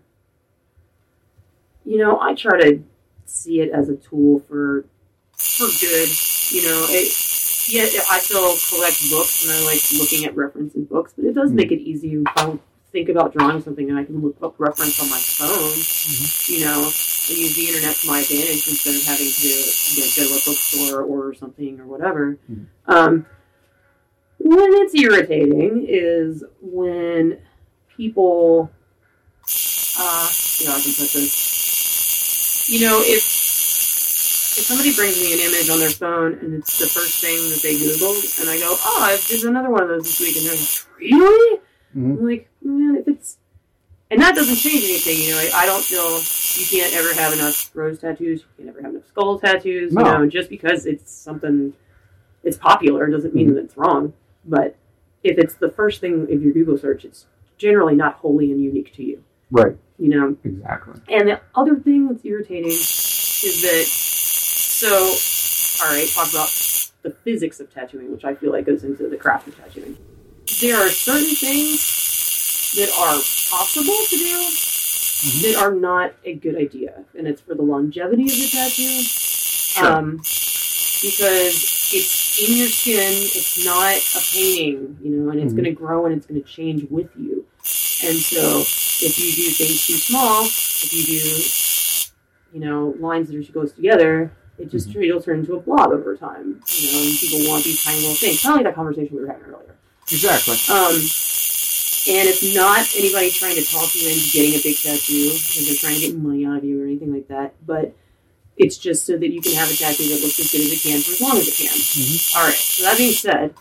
you know, I try to see it as a tool for for good. You know, it. Yeah, I still collect books and I like looking at reference in books, but it does mm-hmm. make it easy if I think about drawing something and I can look up reference on my phone. Mm-hmm. You know, and use the internet to my advantage instead of having to, you know, go to a bookstore or order something or whatever. Mm-hmm. Um, when it's irritating is when people, uh, see how I can put this. You know, if If somebody brings me an image on their phone and it's the first thing that they Googled, and I go, oh, there's another one of those this week, and they're like, really? Mm-hmm. I'm like, man, if it's... And that doesn't change anything, you know, I, I don't feel you can't ever have enough rose tattoos, you can't ever have enough skull tattoos, no. You know, just because it's something, it's popular doesn't mean mm-hmm. that it's wrong, but if it's the first thing of your Google search, it's generally not wholly and unique to you. Right. You know? Exactly. And the other thing that's irritating is that So, all right, talk about the physics of tattooing, which I feel like goes into the craft of tattooing. There are certain things that are possible to do mm-hmm. that are not a good idea, and it's for the longevity of the tattoo. Sure. Um, because it's in your skin, it's not a painting, you know, and it's mm-hmm. going to grow and it's going to change with you. And so, if you do things too small, if you do, you know, lines that are too close together, it just mm-hmm. it'll turn into a blob over time, you know, and people want these tiny little things. Kind of like that conversation we were having earlier. Exactly. Um, and it's not anybody trying to talk you into getting a big tattoo because they're trying to get money out of you or anything like that. But it's just so that you can have a tattoo that looks as good as it can for as long as it can. Mm-hmm. All right. So that being said,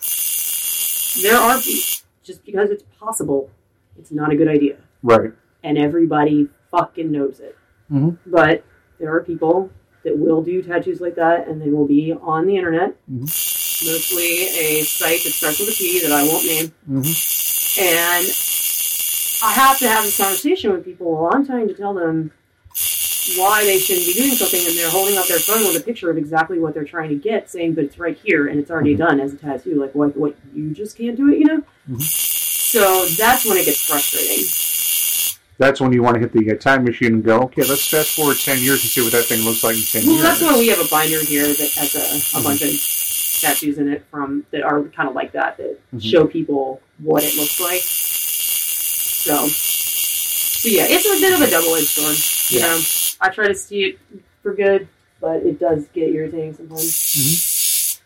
there are just because it's possible, it's not a good idea. Right. And everybody fucking knows it. Mm-hmm. But there are people that will do tattoos like that, and they will be on the internet. Mm-hmm. Mostly a site that starts with a P that I won't name. Mm-hmm. And I have to have this conversation with people while I'm trying to tell them why they shouldn't be doing something, and they're holding up their phone with a picture of exactly what they're trying to get, saying, but it's right here, and it's already mm-hmm. done as a tattoo. Like, what, what, you just can't do it, you know? Mm-hmm. So that's when it gets frustrating. That's when you want to hit the uh, time machine and go, okay, let's fast forward ten years and see what that thing looks like in ten well, years. Well, that's why we have a binder here that has a, a mm-hmm. bunch of tattoos in it from that are kind of like that, that mm-hmm. show people what it looks like. So, so yeah, it's a bit of a double-edged sword. You yeah. know, I try to see it for good, but it does get irritating sometimes. Mm-hmm.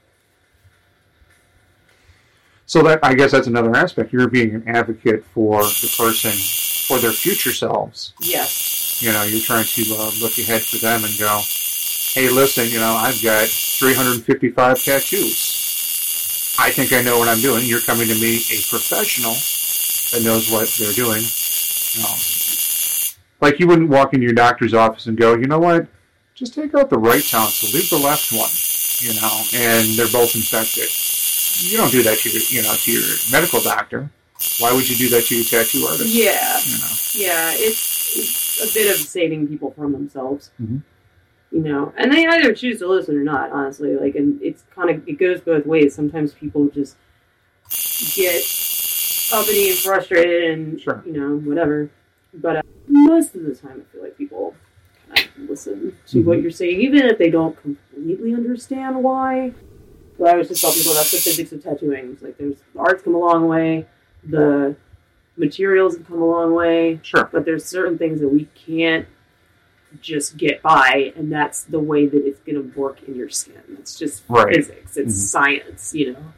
So that, I guess that's another aspect. You're being an advocate for the person, for their future selves. Yes. You know, you're trying to uh, look ahead for them and go, hey, listen, you know, I've got three hundred fifty-five tattoos. I think I know what I'm doing. You're coming to me, a professional that knows what they're doing. You know, like you wouldn't walk into your doctor's office and go, you know what, just take out the right tonsil, leave the left one, you know, and they're both infected. You don't do that to your, you know, to your medical doctor. Why would you do that to your tattoo artist? Yeah. You know? Yeah, it's, it's a bit of saving people from themselves. Mm-hmm. You know, and they either choose to listen or not, honestly. Like, and it's kind of, it goes both ways. Sometimes people just get uppity and frustrated and, Sure. you know, whatever. But uh, most of the time, I feel like people kind of listen to Mm-hmm. what you're saying, even if they don't completely understand why. But I always just tell people that's the physics of tattooing. It's like, there's, the art's come a long way, the materials have come a long way, Sure. but there's certain things that we can't just get by, and that's the way that it's going to work in your skin. It's just Right. physics. It's Mhm. science, you know.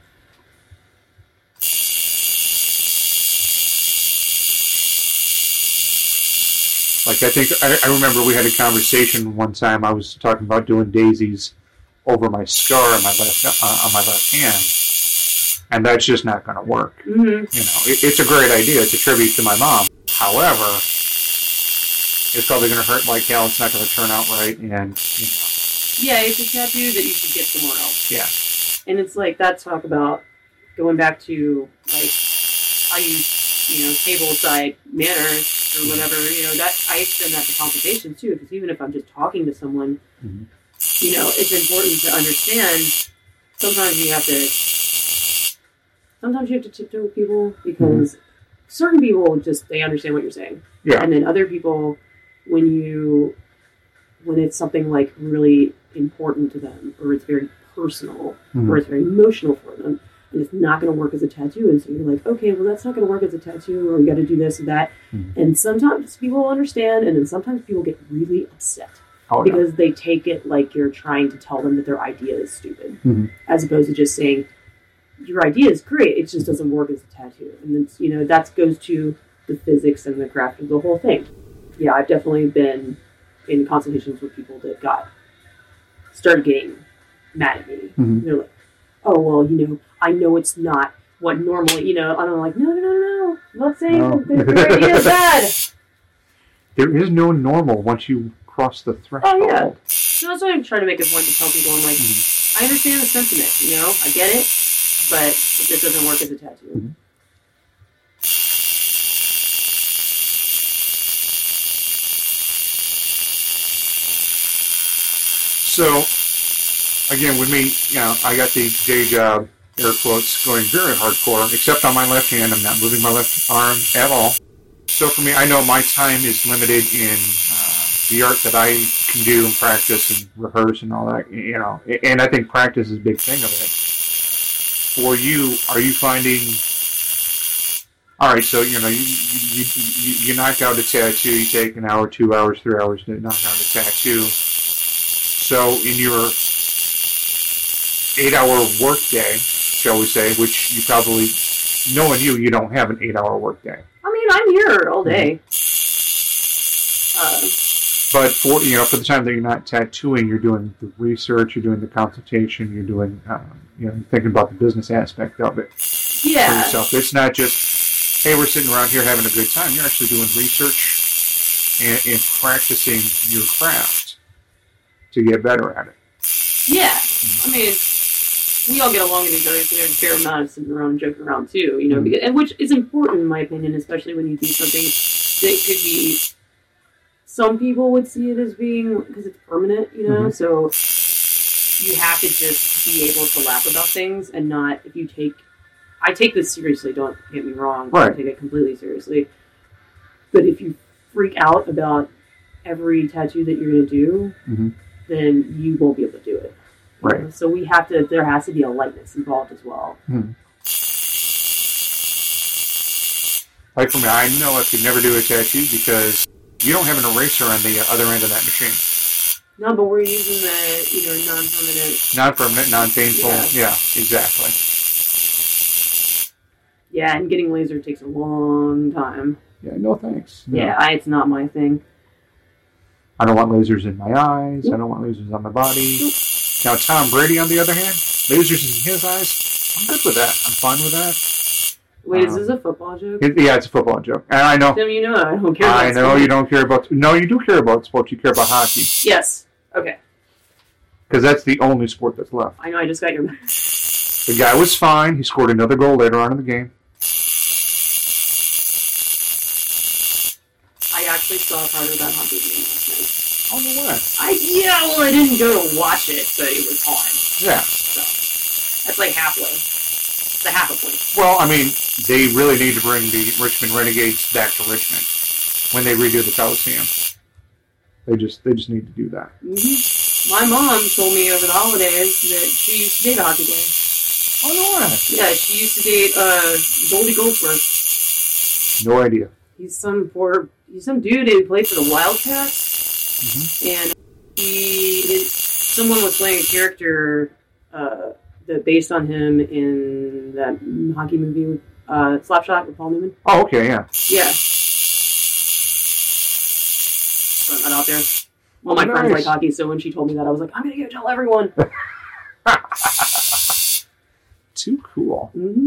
Like, I think, I, I remember we had a conversation one time. I was talking about doing daisies over my scar on my left, uh, on my left hand. And that's just not going to work. Mm-hmm. You know, it, it's a great idea. It's a tribute to my mom. However, it's probably going to hurt like hell. It's not going to turn out right. And, you know. Yeah, it's a tattoo that you should get somewhere else. Yeah. And it's like that talk about going back to, like, how you, you know, table-side manners or whatever, you know, that I extend that to consultations too, because even if I'm just talking to someone, mm-hmm. you know, it's important to understand sometimes you have to sometimes you have to tiptoe with people because mm-hmm. certain people just, they understand what you're saying. Yeah. And then other people, when you, when it's something like really important to them, or it's very personal, mm-hmm. or it's very emotional for them, and it's not going to work as a tattoo, and so you're like, okay, well, that's not going to work as a tattoo, or you got to do this or that. Mm-hmm. And sometimes people will understand, and then sometimes people get really upset. Oh, because yeah. they take it like you're trying to tell them that their idea is stupid, mm-hmm. as opposed to just saying, your idea is great, it just doesn't work as a tattoo. And then, you know, that goes to the physics and the craft of the whole thing. Yeah, I've definitely been in consultations with people that got, started getting mad at me. Mm-hmm. They're like, oh, well, you know, I know it's not what normally, you know, and I'm like, no, no, no, no, I'm not saying no. that your idea is bad. There is no normal once you cross the threshold. Oh, yeah. So that's why I'm trying to make a point to tell people, I'm like, mm-hmm. I understand the sentiment, you know, I get it, but it just doesn't work as a tattoo. Mm-hmm. So, again, with me, you know, I got the day job, air quotes, going very hardcore, except on my left hand. I'm not moving my left arm at all. So for me, I know my time is limited in uh, the art that I can do and practice and rehearse and all that, you know, and I think practice is a big thing of it. For you, are you finding, all right, so, you know, you, you, you, you knock out a tattoo, you take an hour, two hours, three hours to knock out a tattoo. So in your eight-hour workday, shall we say, which you probably, knowing you, you don't have an eight-hour workday. I mean, I'm here all day. Uh, but for you know, for the time that you're not tattooing, you're doing the research, you're doing the consultation, you're doing, um, you know, thinking about the business aspect of it. Yeah. For yourself. It's not just, hey, we're sitting around here having a good time. You're actually doing research and, and practicing your craft to get better at it. Yeah. I mean, we all get along with each other, so there's a fair amount of sitting around and joking around too, you know, mm-hmm. because, and which is important in my opinion, especially when you do something that could be, some people would see it as being, because it's permanent, you know, mm-hmm. so you have to just be able to laugh about things and not, if you take, I take this seriously, don't get me wrong, right. I take it completely seriously, but if you freak out about every tattoo that you're going to do, mm-hmm. then you won't be able to do it. Right. Know? So we have to, there has to be a lightness involved as well. Hmm. Like for me, I know I could never do a tattoo because you don't have an eraser on the other end of that machine. No, but we're using the, you know, non-permanent. Non-permanent, non-painful. Yeah, yeah exactly. Yeah, and getting laser takes a long time. Yeah, no thanks. No. Yeah, I, it's not my thing. I don't want lasers in my eyes. Nope. I don't want lasers on my body. Nope. Now, Tom Brady, on the other hand, lasers in his eyes, I'm good with that. I'm fine with that. Wait, um, is this a football joke? It, yeah, it's a football joke. And I know. Tim, you know I don't care about I know sports. You don't care about... No, you do care about sports. You care about hockey. Yes. Okay. Because that's the only sport that's left. I know, I just got your... The guy was fine. He scored another goal later on in the game. I actually saw part of that hockey game last night. Oh, no way. I yeah, well, I didn't go to watch it, but it was on. Yeah. So that's like halfway. The half a point. Well, I mean, they really need to bring the Richmond Renegades back to Richmond when they redo the Coliseum. They just they just need to do that. Mm-hmm. My mom told me over the holidays that she used to date a hockey player. Oh, no way. Yeah, she used to date uh, Goldie Goldsworth. No idea. He's some poor, he's some dude who played for the Wildcats. Mm-hmm. And he, his, someone was playing a character uh, that based on him in that hockey movie with uh, Slapshot with Paul Newman. Oh, okay, yeah. Yeah. Putting that out there. Well, my nice. friends like hockey, so when she told me that, I was like, I'm going to go tell everyone. Too cool. Mm-hmm.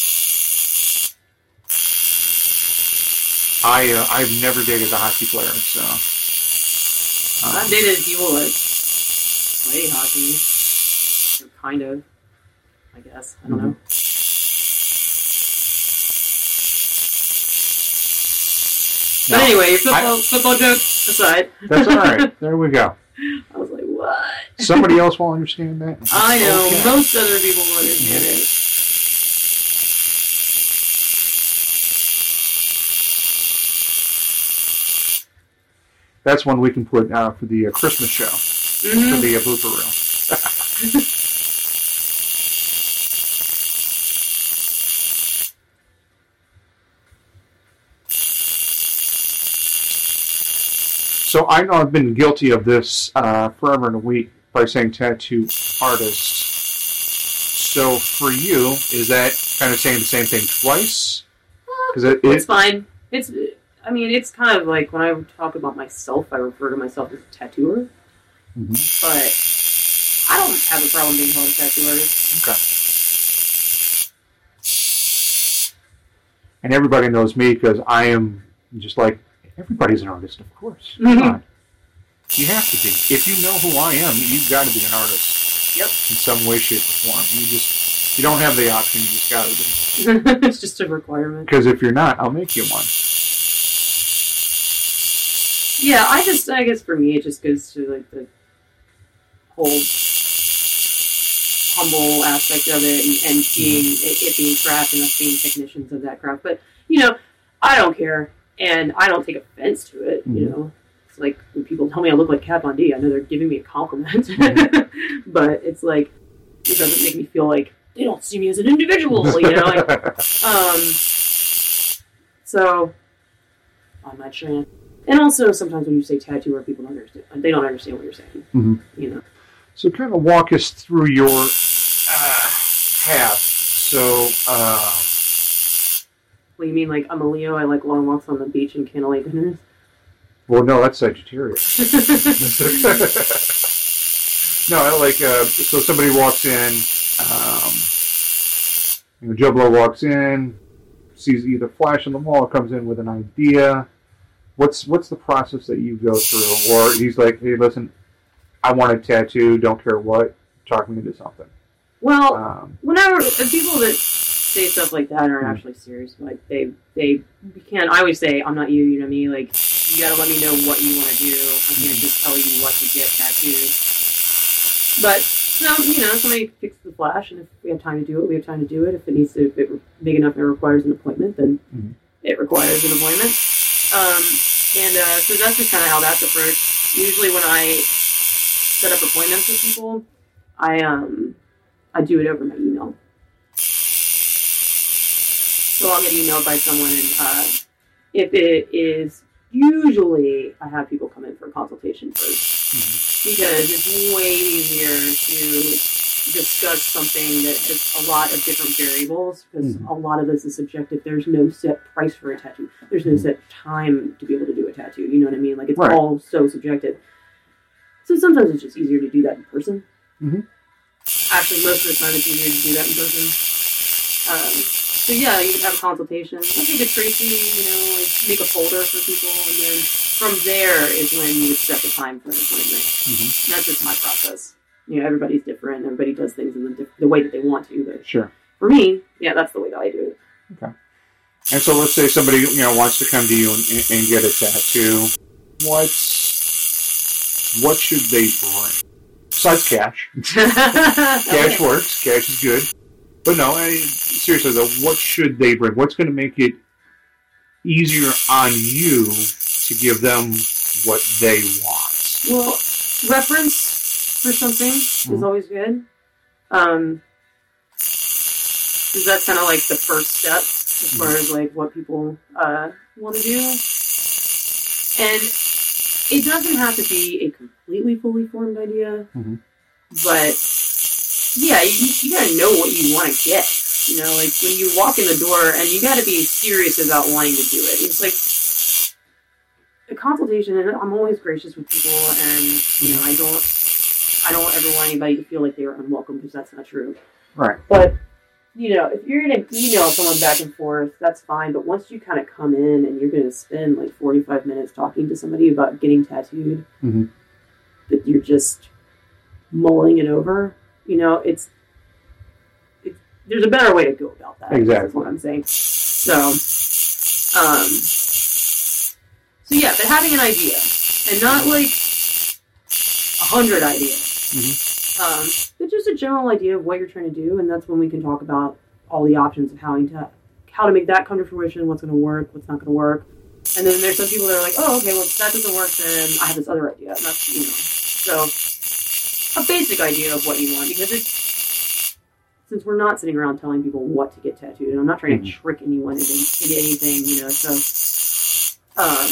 I, uh, I've never dated a hockey player, so... Um, I've dated people that play hockey. Or kind of. I guess. I don't mm-hmm. know. No, but anyway, football, I, football jokes aside. That's alright. There we go. I was like, what? Somebody else will understand that? I know. Okay. Most other people will understand yeah. it. That's one we can put uh, for the uh, Christmas show. Mm-hmm. For the uh, blooper reel. So I know I've been guilty of this uh, forever and a week by saying tattoo artist. So for you, is that kind of saying the same thing twice? Because it, It's it, fine. It's... I mean, it's kind of like when I talk about myself, I refer to myself as a tattooer. Mm-hmm. But I don't have a problem being called a tattoo artist. Okay. And everybody knows me because I am just like, everybody's an artist, of course. Mm-hmm. Come on. You have to be. If you know who I am, you've got to be an artist. Yep. In some way, shape, or form. You just, you don't have the option, you just got to be. It's just a requirement. Because if you're not, I'll make you one. Yeah, I just, I guess for me, it just goes to, like, the whole humble aspect of it and, and being, it, it being craft and us being technicians of that craft. But, you know, I don't care, and I don't take offense to it, mm-hmm. you know. It's like, when people tell me I look like Kat Von D, I know they're giving me a compliment. Mm-hmm. But it's like, it doesn't make me feel like they don't see me as an individual, you know. Like, um, so, on my channel. And also, sometimes when you say tattooer, people don't understand. They don't understand what you're saying. Mm-hmm. You know. So, kind of walk us through your uh, path. So, uh, what do you mean? Like I'm a Leo? I like long walks on the beach and candlelight dinners. Well, no, that's Sagittarius. No, I like uh, so somebody walks in. Um, you know, Joe Blow walks in, sees either flash on the wall, or comes in with an idea. What's what's the process that you go through? Or he's like, hey, listen, I want a tattoo, don't care what, talk me into something. Well, um, whenever the people that say stuff like that are actually serious, like they they can. I always say, I'm not you, you know me. Like you gotta let me know what you want to do. I can't just tell you what to get tattooed. But no, you know, somebody picks the flash, and if we have time to do it, we have time to do it. If it needs to, if it's big enough and it requires an appointment, then mm-hmm. it requires an appointment. Um, and uh, so that's just kind of how that's approached. Usually when I set up appointments with people, I um I do it over my email. So I'll get emailed by someone, and uh, if it is, usually I have people come in for a consultation first. Mm-hmm. Because it's way easier to discuss something that has a lot of different variables, because mm-hmm. a lot of this is subjective. There's no set price for a tattoo. There's no set time to be able to do a tattoo. You know what I mean? Like, it's right. all so subjective. So sometimes it's just easier to do that in person. Mm-hmm. Actually, most of the time it's easier to do that in person. Um, so yeah, you can have a consultation. I think it's Tracy, you know, like make a folder for people, and then from there is when you would set the time for an appointment. Mm-hmm. That's just my process. You know, everybody's different. Everybody does things in the, diff- the way that they want to. But sure. For me, yeah, that's the way that I do it. Okay. And so let's say somebody, you know, wants to come to you and, and get a tattoo. What's what should they bring? Besides cash. Cash Okay. works. Cash is good. But no, I, seriously though, what should they bring? What's going to make it easier on you to give them what they want? Well, reference for something is Mhm. always good. Um, 'cause that's kind of like the first step as far as like what people uh, want to do. And it doesn't have to be a completely fully formed idea, Mhm. but yeah, you, you gotta know what you want to get. You know, like when you walk in the door, and you gotta be serious about wanting to do it. It's like a consultation, and I'm always gracious with people, and you know, I don't, I don't ever want anybody to feel like they are unwelcome, because that's not true. Right. But you know, if you're going to email someone back and forth, that's fine. But once you kind of come in and you're going to spend like forty-five minutes talking to somebody about getting tattooed, Mhm. that you're just mulling it over, you know, it's, it's there's a better way to go about that. Exactly. That's what I'm saying. So, um, so yeah, but having an idea and not like a hundred ideas. Mhm. Um, but just a general idea of what you're trying to do, and that's when we can talk about all the options of how to how to make that come to fruition, what's going to work, what's not going to work. And then there's some people that are like, oh, okay, well, if that doesn't work, then I have this other idea. And that's, you know, so a basic idea of what you want, because it's, since we're not sitting around telling people what to get tattooed, and I'm not trying to Mhm. trick anyone into, into anything, you know, so um,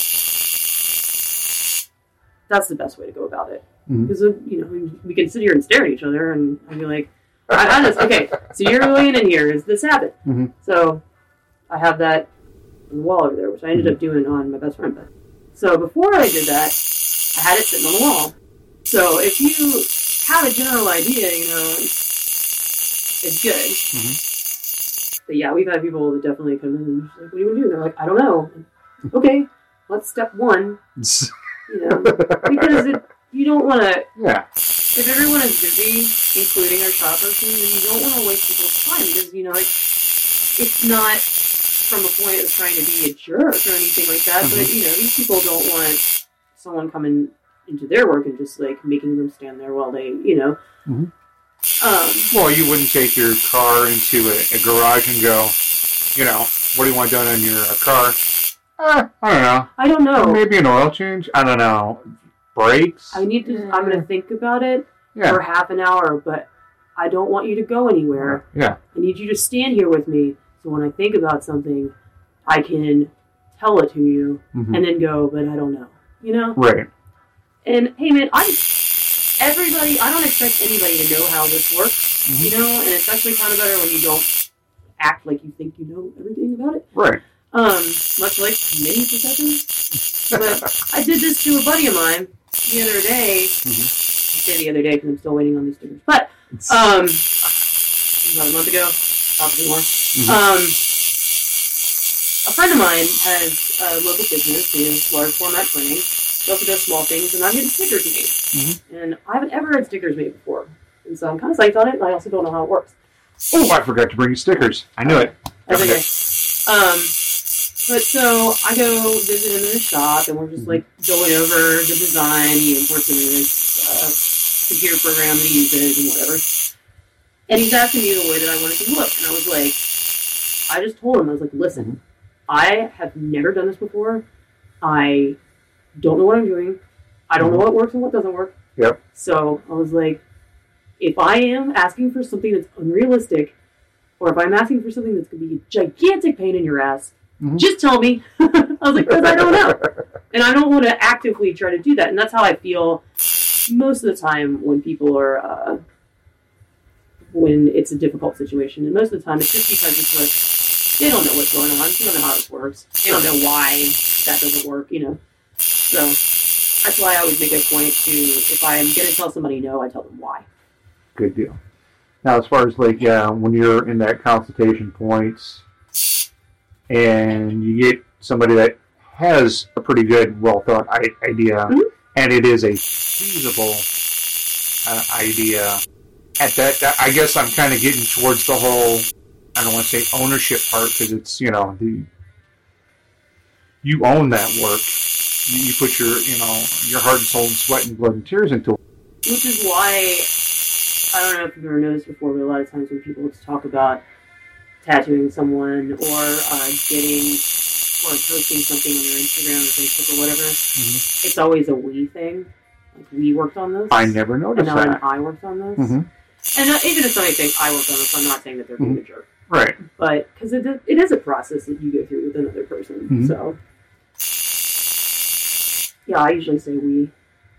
that's the best way to go about it. Mhm. Because, you know, we, we can sit here and stare at each other and, and be like, I got this. Okay, so you're going in here. Is this happen? Mhm. So I have that on the wall over there, which I ended up doing on my best friend bed. So before I did that, I had it sitting on the wall. So if you have a general idea, you know, it's good. Mhm. But yeah, we've had people that definitely come in and just like, what do you want to do? And they're like, I don't know. Okay, what's step one? You know, because it, you don't want to. Yeah. If everyone is busy, including our shop person, then you don't want to waste people's time, because, you know, like, it's not from a point of trying to be a jerk or anything like that, Mhm. but, you know, these people don't want someone coming into their work and just, like, making them stand there while they, you know. Mhm. Um, Well, you wouldn't take your car into a, a garage and go, you know, what do you want done on your uh, car? Uh, I don't know. I don't know. Maybe an oil change? I don't know. Brakes? I need to, I'm going to think about it for Yeah. half an hour, but I don't want you to go anywhere. Yeah. I need you to stand here with me, so when I think about something, I can tell it to you, Mhm. and then go, but I don't know. You know? Right. And, hey man, I, everybody, I don't expect anybody to know how this works, Mhm. you know? And it's actually kind of better when you don't act like you think you know everything about it. Right. Um, much like many professions. But I did this to a buddy of mine the other day. Mhm. I say the other day because I'm still waiting on these stickers. But, um, about a month ago, probably more. Mhm. Um, a friend of mine has a local business. He does large format printing. He also does small things, and I'm getting stickers made. Mhm. And I haven't ever had stickers made before. And so I'm kind of psyched on it, and I also don't know how it works. Oh, I forgot to bring you stickers. I knew it. That's okay. Um, but so I go visit him in his shop, and we're just like going over the design. He imports it in his uh, computer program that he uses and whatever. And he's asking me the way that I want it to look, and I was like, I just told him, I was like, listen, I have never done this before. I don't know what I'm doing. I don't know what works and what doesn't work. Yep. So I was like, if I am asking for something that's unrealistic, or if I'm asking for something that's going to be a gigantic pain in your ass, Mhm. just tell me. I was like, because I don't know. And I don't want to actively try to do that. And that's how I feel most of the time when people are, uh, when it's a difficult situation. And most of the time it's just because it's like, they don't know what's going on. They don't know how this works. They don't know why that doesn't work, you know. So that's why I always make a point to, if I'm going to tell somebody no, I tell them why. Good deal. Now, as far as like uh, when you're in that consultation point and you get somebody that has a pretty good, well thought I- idea, Mhm. and it is a feasible uh, idea, at that, that, I guess I'm kind of getting towards the whole, I don't want to say ownership part, because it's, you know, the you own that work. you, you put your, you know, your heart and soul and sweat and blood and tears into it. Which is why, I don't know if you've ever noticed before, but a lot of times when people talk about tattooing someone or uh, getting or posting something on their Instagram or Facebook or whatever, mm-hmm. it's always a we thing. Like, we worked on this. I never noticed and that. And I worked on this. Mm-hmm. And uh, even if somebody thinks I worked on this, I'm not saying that they're being mm-hmm. a jerk. Right. But, because it, it is a process that you go through with another person. Mm-hmm. So, yeah, I usually say we.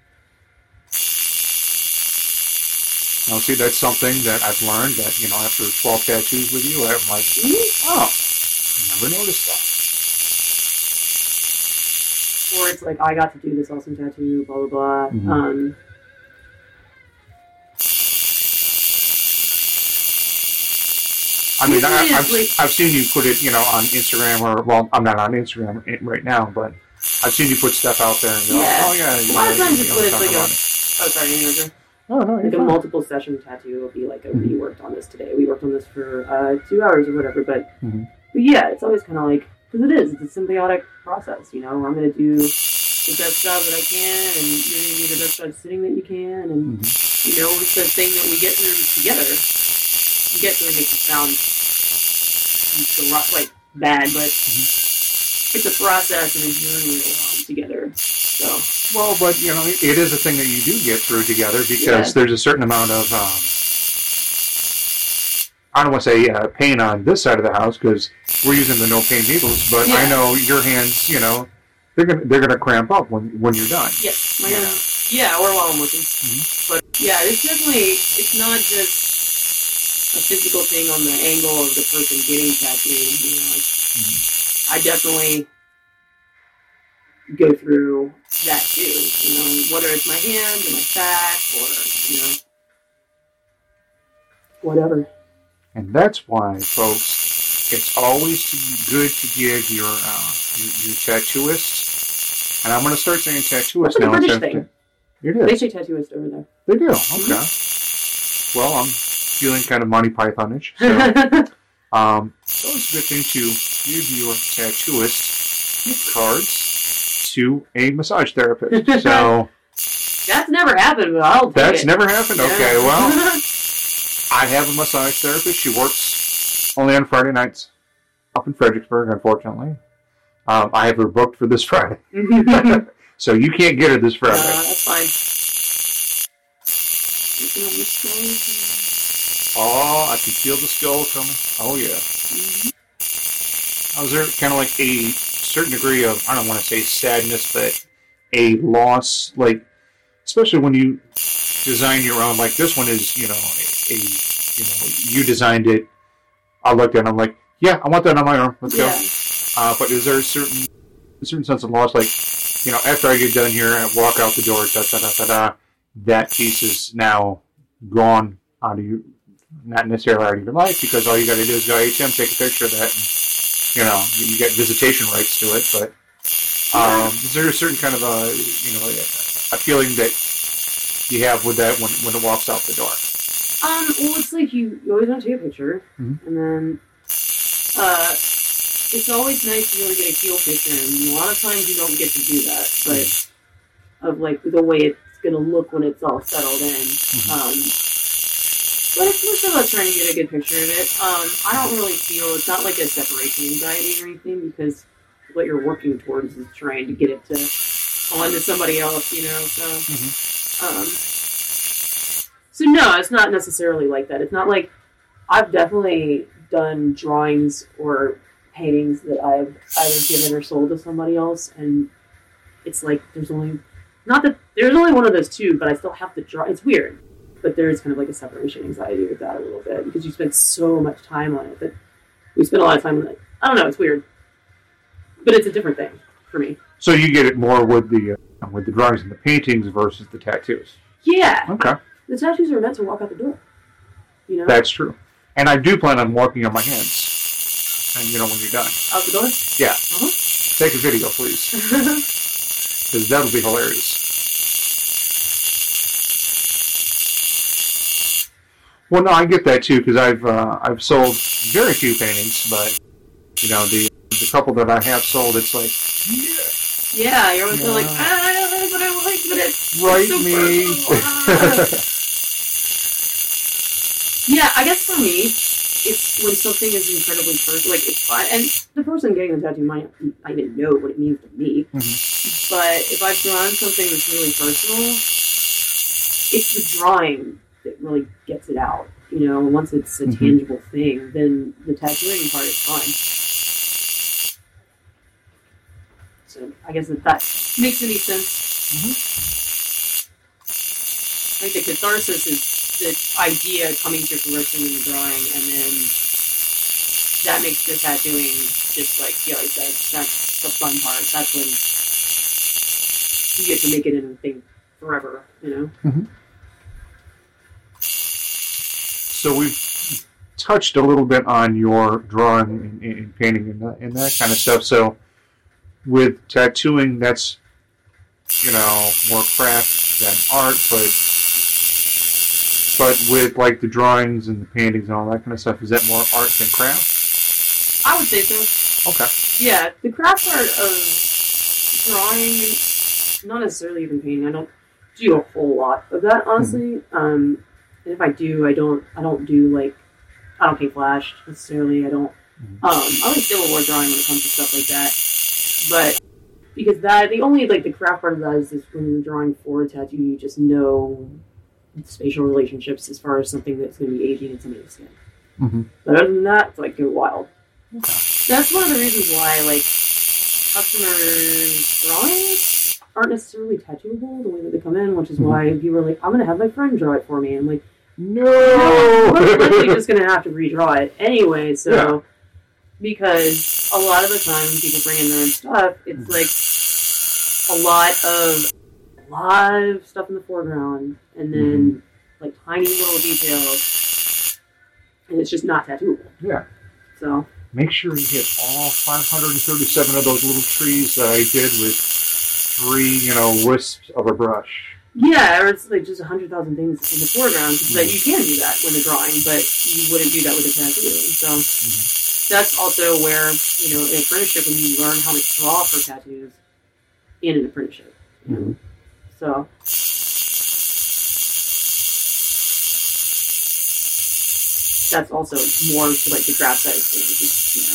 Now, see, that's something that I've learned that, you know, after twelve tattoos with you, I'm like, mm-hmm. oh, I never noticed that. Or it's like, I got to do this awesome tattoo, blah, blah, blah. Mm-hmm. Um, I mean, I, I've, like, I've seen you put it, you know, on Instagram, or, well, I'm not on Instagram right now, but I've seen you put stuff out there and go, yeah. oh, yeah. A lot of times it's like, like a, oh, sorry, you Oh, no, like a fine. multiple session tattoo will be like, a, mm-hmm. we worked on this today. We worked on this for uh, two hours or whatever. But, mm-hmm. but yeah, it's always kind of like, because it is, it's a symbiotic process, you know. I'm going to do the best job that I can, and you're going to do the best job sitting that you can. And, mm-hmm. you know, it's the thing that we get through together. You get through and make it sound like bad, but mm-hmm. it's a process and a journey along together. So. Well, but, you know, it is a thing that you do get through together because yeah. there's a certain amount of, um, I don't want to say uh, pain on this side of the house because we're using the no pain needles, but yeah. I know your hands, you know, they're gonna they're gonna cramp up when when you're done. Yes, my hands. Yeah, or while I'm looking. Mm-hmm. But yeah, it's definitely it's not just a physical thing on the angle of the person getting tattooed. You know, mm-hmm. I definitely go through that too, you know, whether it's my hand or my back or, you know, whatever. And that's why, folks, it's always good to give your uh, your, your tattooist, and I'm going to start saying tattooist now. That's like a British thing. It is. They say tattooist over there. They do, okay. Mm-hmm. Well, I'm feeling kind of Monty Pythonish, so um, it's always a good thing to give your tattooist gift cards to a massage therapist. So that's never happened, but I'll take That's it. never happened? Yeah. Okay, well, I have a massage therapist. She works only on Friday nights up in Fredericksburg, unfortunately. Um, I have her booked for this Friday. So you can't get her this Friday. Uh, that's fine. Oh, I can feel the skull coming. Oh, yeah. Mm-hmm. I was there kind of like a certain degree of, I don't want to say sadness, but a loss, like, especially when you design your own, like this one is, you know, a, you know, you designed it. I looked at it and I'm like, yeah, I want that on my arm. Let's yeah. go. Uh, but is there a certain, a certain sense of loss, like, you know, after I get done here and walk out the door, da, da, da, da, da, that piece is now gone out of you, not necessarily out of your life, because all you got to do is go H M, take a picture of that, and, you know, you get visitation rights to it, but um, is there a certain kind of a, you know, a feeling that you have with that when when it walks out the door? Um, well, it's like you, you always want to take a picture, mm-hmm. and then uh, it's always nice to really get a feel picture, and a lot of times you don't get to do that, but mm-hmm. of like the way it's going to look when it's all settled in. Mm-hmm. Um, but it's more about trying to get a good picture of it. Um, I don't really feel, it's not like a separation anxiety or anything, because what you're working towards is trying to get it to onto somebody else, you know, so, mm-hmm. um, so no, it's not necessarily like that. It's not like, I've definitely done drawings or paintings that I've either given or sold to somebody else, and it's like, there's only, not that, there's only one of those two, but I still have to draw, it's weird. But there is kind of like a separation anxiety with that a little bit, because you spend so much time on it that we spend a lot of time on it. I don't know, it's weird. But it's a different thing for me. So you get it more with the uh, with the drawings and the paintings versus the tattoos? Yeah. Okay. The tattoos are meant to walk out the door. You know? That's true. And I do plan on walking on my hands. And you know when you're done. Out the door? Yeah. Uh-huh. Take a video, please. Because that'll be hilarious. Well, no, I get that too, because I've uh, I've sold very few paintings, but you know the the couple that I have sold, it's like, yeah, Yeah, you're always Yeah. like, ah, I don't know what I like, but it's, Write it's so me. personal. Ah. Yeah, I guess for me, it's when something is incredibly personal, like, it's fine, and the person getting the tattoo might not even know what it means to me, Mhm. but if I've drawn something that's really personal, it's the drawing that really gets it out, you know, once it's a Mhm. tangible thing, then the tattooing part is fun. So, I guess if that makes any sense. Mhm. I think the catharsis is the idea coming to fruition in the drawing, and then that makes the tattooing just like Kelly said. That's the fun part. That's when you get to make it in a thing forever, you know? Mm-hmm. So we've touched a little bit on your drawing and, and painting and that, and that kind of stuff. So with tattooing, that's, you know, more craft than art, but but with like the drawings and the paintings and all that kind of stuff, is that more art than craft? I would say so. Okay. Yeah, the craft part of drawing, not necessarily even painting. I don't do a whole lot of that, honestly. Mm-hmm. Um, and if I do, I don't. I don't do like. I don't paint flash necessarily. I don't. Mm-hmm. Um, I like Civil War drawing when it comes to stuff like that. But because that, the only like the craft part of that is, is when you're drawing for a tattoo, you just know spatial relationships as far as something that's going to be aging in somebody's skin. Mm-hmm. But other than that, it's like go wild. Okay. That's one of the reasons why like customers' drawings aren't necessarily tattooable the way that they come in, which is mm-hmm. why people are like, I'm going to have my friend draw it for me. I'm like, no! no we're likely just going to have to redraw it anyway, so... Yeah. Because a lot of the time when people bring in their own stuff, it's like a lot of a lot of stuff in the foreground, and then mm-hmm. like tiny little details, and it's just not tattooable. Yeah. So make sure you hit all five hundred thirty-seven of those little trees that I did with three, you know, wisps of a brush. Yeah, or it's like just a hundred thousand things in the foreground. Mm-hmm. But you can do that when they're drawing, but you wouldn't do that with a tattoo. So. Mm-hmm. That's also where, you know, in apprenticeship, when you learn how to draw for tattoos in an apprenticeship. You know? Mm-hmm. So, that's also more to, like, the craft side of things, you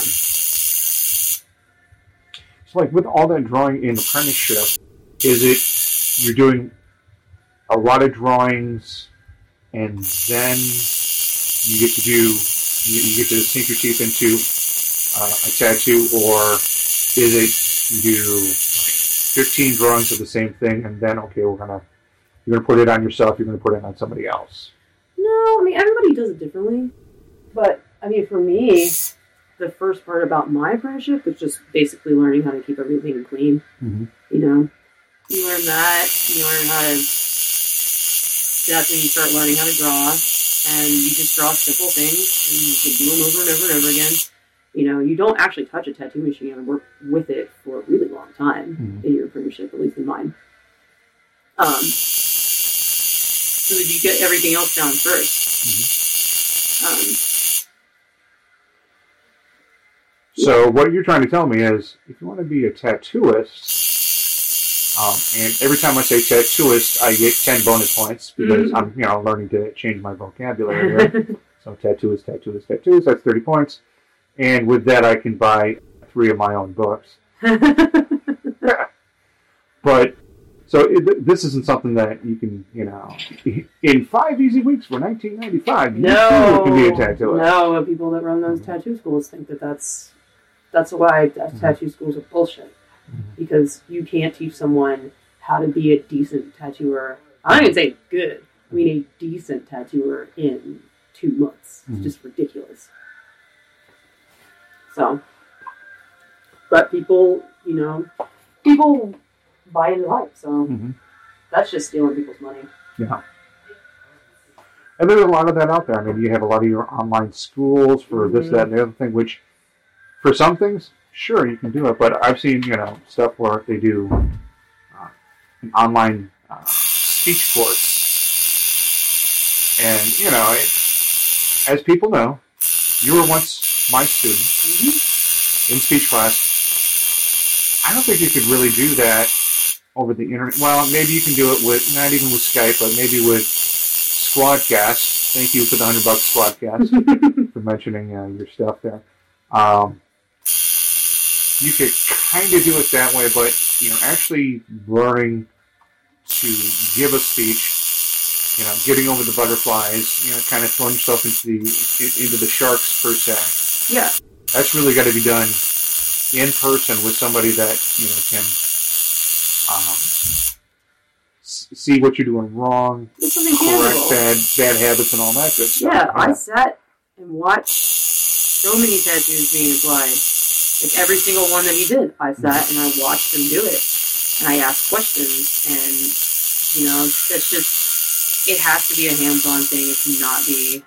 know. So, like, with all that drawing in apprenticeship, is it, you're doing a lot of drawings, and then you get to do... You get to sink your teeth into uh, a tattoo, or is it you do fifteen drawings of the same thing, and then okay, we're gonna you're gonna put it on yourself, you're gonna put it on somebody else? No, I mean everybody does it differently, but I mean for me, the first part about my apprenticeship was just basically learning how to keep everything clean. Mm-hmm. You know, you learn that, you learn how to. That's when you start learning how to draw. And you just draw simple things, and you can do them over and over and over again. You know, you don't actually touch a tattoo machine and work with it for a really long time mm-hmm. in your apprenticeship, at least in mine. Um, so that you get everything else down first. Mm-hmm. Um, so what you're trying to tell me is, if you want to be a tattooist, Um, and every time I say tattooist, I get ten bonus points because mm-hmm. I'm, you know, learning to change my vocabulary here. So tattooist, tattooist, tattooist, that's thirty points. And with that, I can buy three of my own books. But, so it, this isn't something that you can, you know, in five easy weeks for nineteen ninety-five, no, you too can be a tattooist. No, people that run those mm-hmm. tattoo schools think that that's, that's why mm-hmm. tattoo schools are bullshit. Because you can't teach someone how to be a decent tattooer. I don't even say good. I mean a decent tattooer in two months. It's mm-hmm. just ridiculous. So, but people, you know, people buy into life. So mm-hmm. that's just stealing people's money. Yeah. And there's a lot of that out there. I mean, you have a lot of your online schools for mm-hmm. this, that, and the other thing, which for some things, sure, you can do it, but I've seen, you know, stuff where they do uh, an online uh, speech course. And, you know, it, as people know, you were once my student mm-hmm. in speech class. I I don't think you could really do that over the internet. Well, maybe you can do it with, not even with Skype, but maybe with Squadcast. Thank you for the hundred bucks, Squadcast, for mentioning uh, your stuff there. Um, you could kind of do it that way, but, you know, actually learning to give a speech, you know, getting over the butterflies, you know, kind of throwing yourself into the, into the sharks, per se. Yeah. That's really got to be done in person with somebody that, you know, can um, s- see what you're doing wrong, It's something correct tangible. bad bad habits and all that good stuff. Yeah, I sat and watched so many tattoos being applied. Like every single one that he did, I sat and I watched him do it. And I asked questions, and, you know, that's just, it has to be a hands-on thing. It cannot be,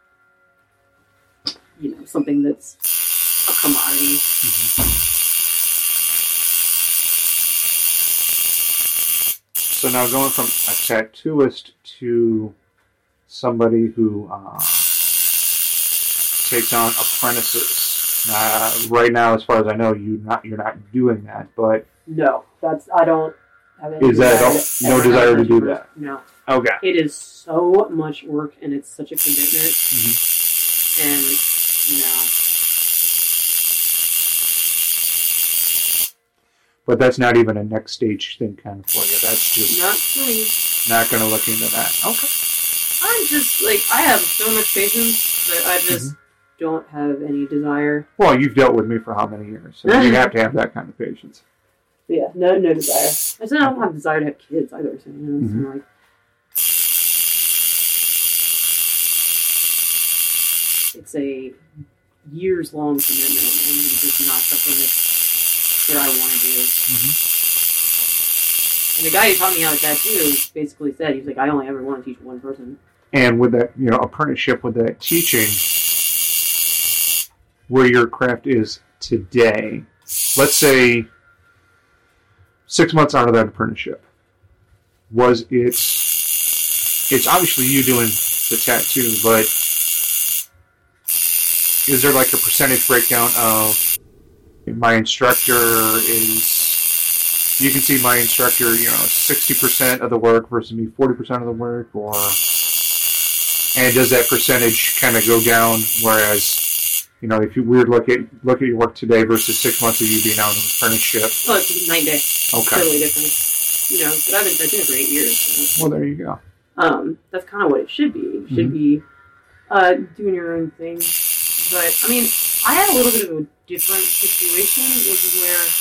you know, something that's a commodity. Mm-hmm. So now going from a tattooist to somebody who uh, takes on apprentices. Uh, right now, as far as I know, you not you're not doing that. But No, that's, I don't have any is that desire no ever desire have to do work. that? No. Okay. It is so much work, and it's such a commitment. Mm-hmm. And, no. But that's not even a next stage thing kind of for you. That's just Not for me. not going to look into that. Okay. I'm just, like, I have so much patience that I just don't have any desire. Well, you've dealt with me for how many years? So you have to have that kind of patience. But yeah, no no desire. I still don't have desire to have kids either, so, you know, it's Mhm. like... It's a years-long commitment, and it's just not something that, that I want to do. Mm-hmm. And the guy who taught me how to tattoo basically said, he was like, I only ever want to teach one person. And with that, you know, apprenticeship, with that teaching, where your craft is today, let's say six months out of that apprenticeship, was it, it's obviously you doing the tattoo, but is there like a percentage breakdown of my instructor is, you can see my instructor, you know, sixty percent of the work versus me forty percent of the work, or, and does that percentage kind of go down, whereas, you know, if you weird look at look at your work today versus six months of you being out in an apprenticeship? Oh, it's night and day. Okay. Totally different. You know, but I've been tattooing for eight years. So. Well, there you go. Um, that's kind of what it should be. It should Mhm. be uh, doing your own thing. But, I mean, I had a little bit of a different situation, which is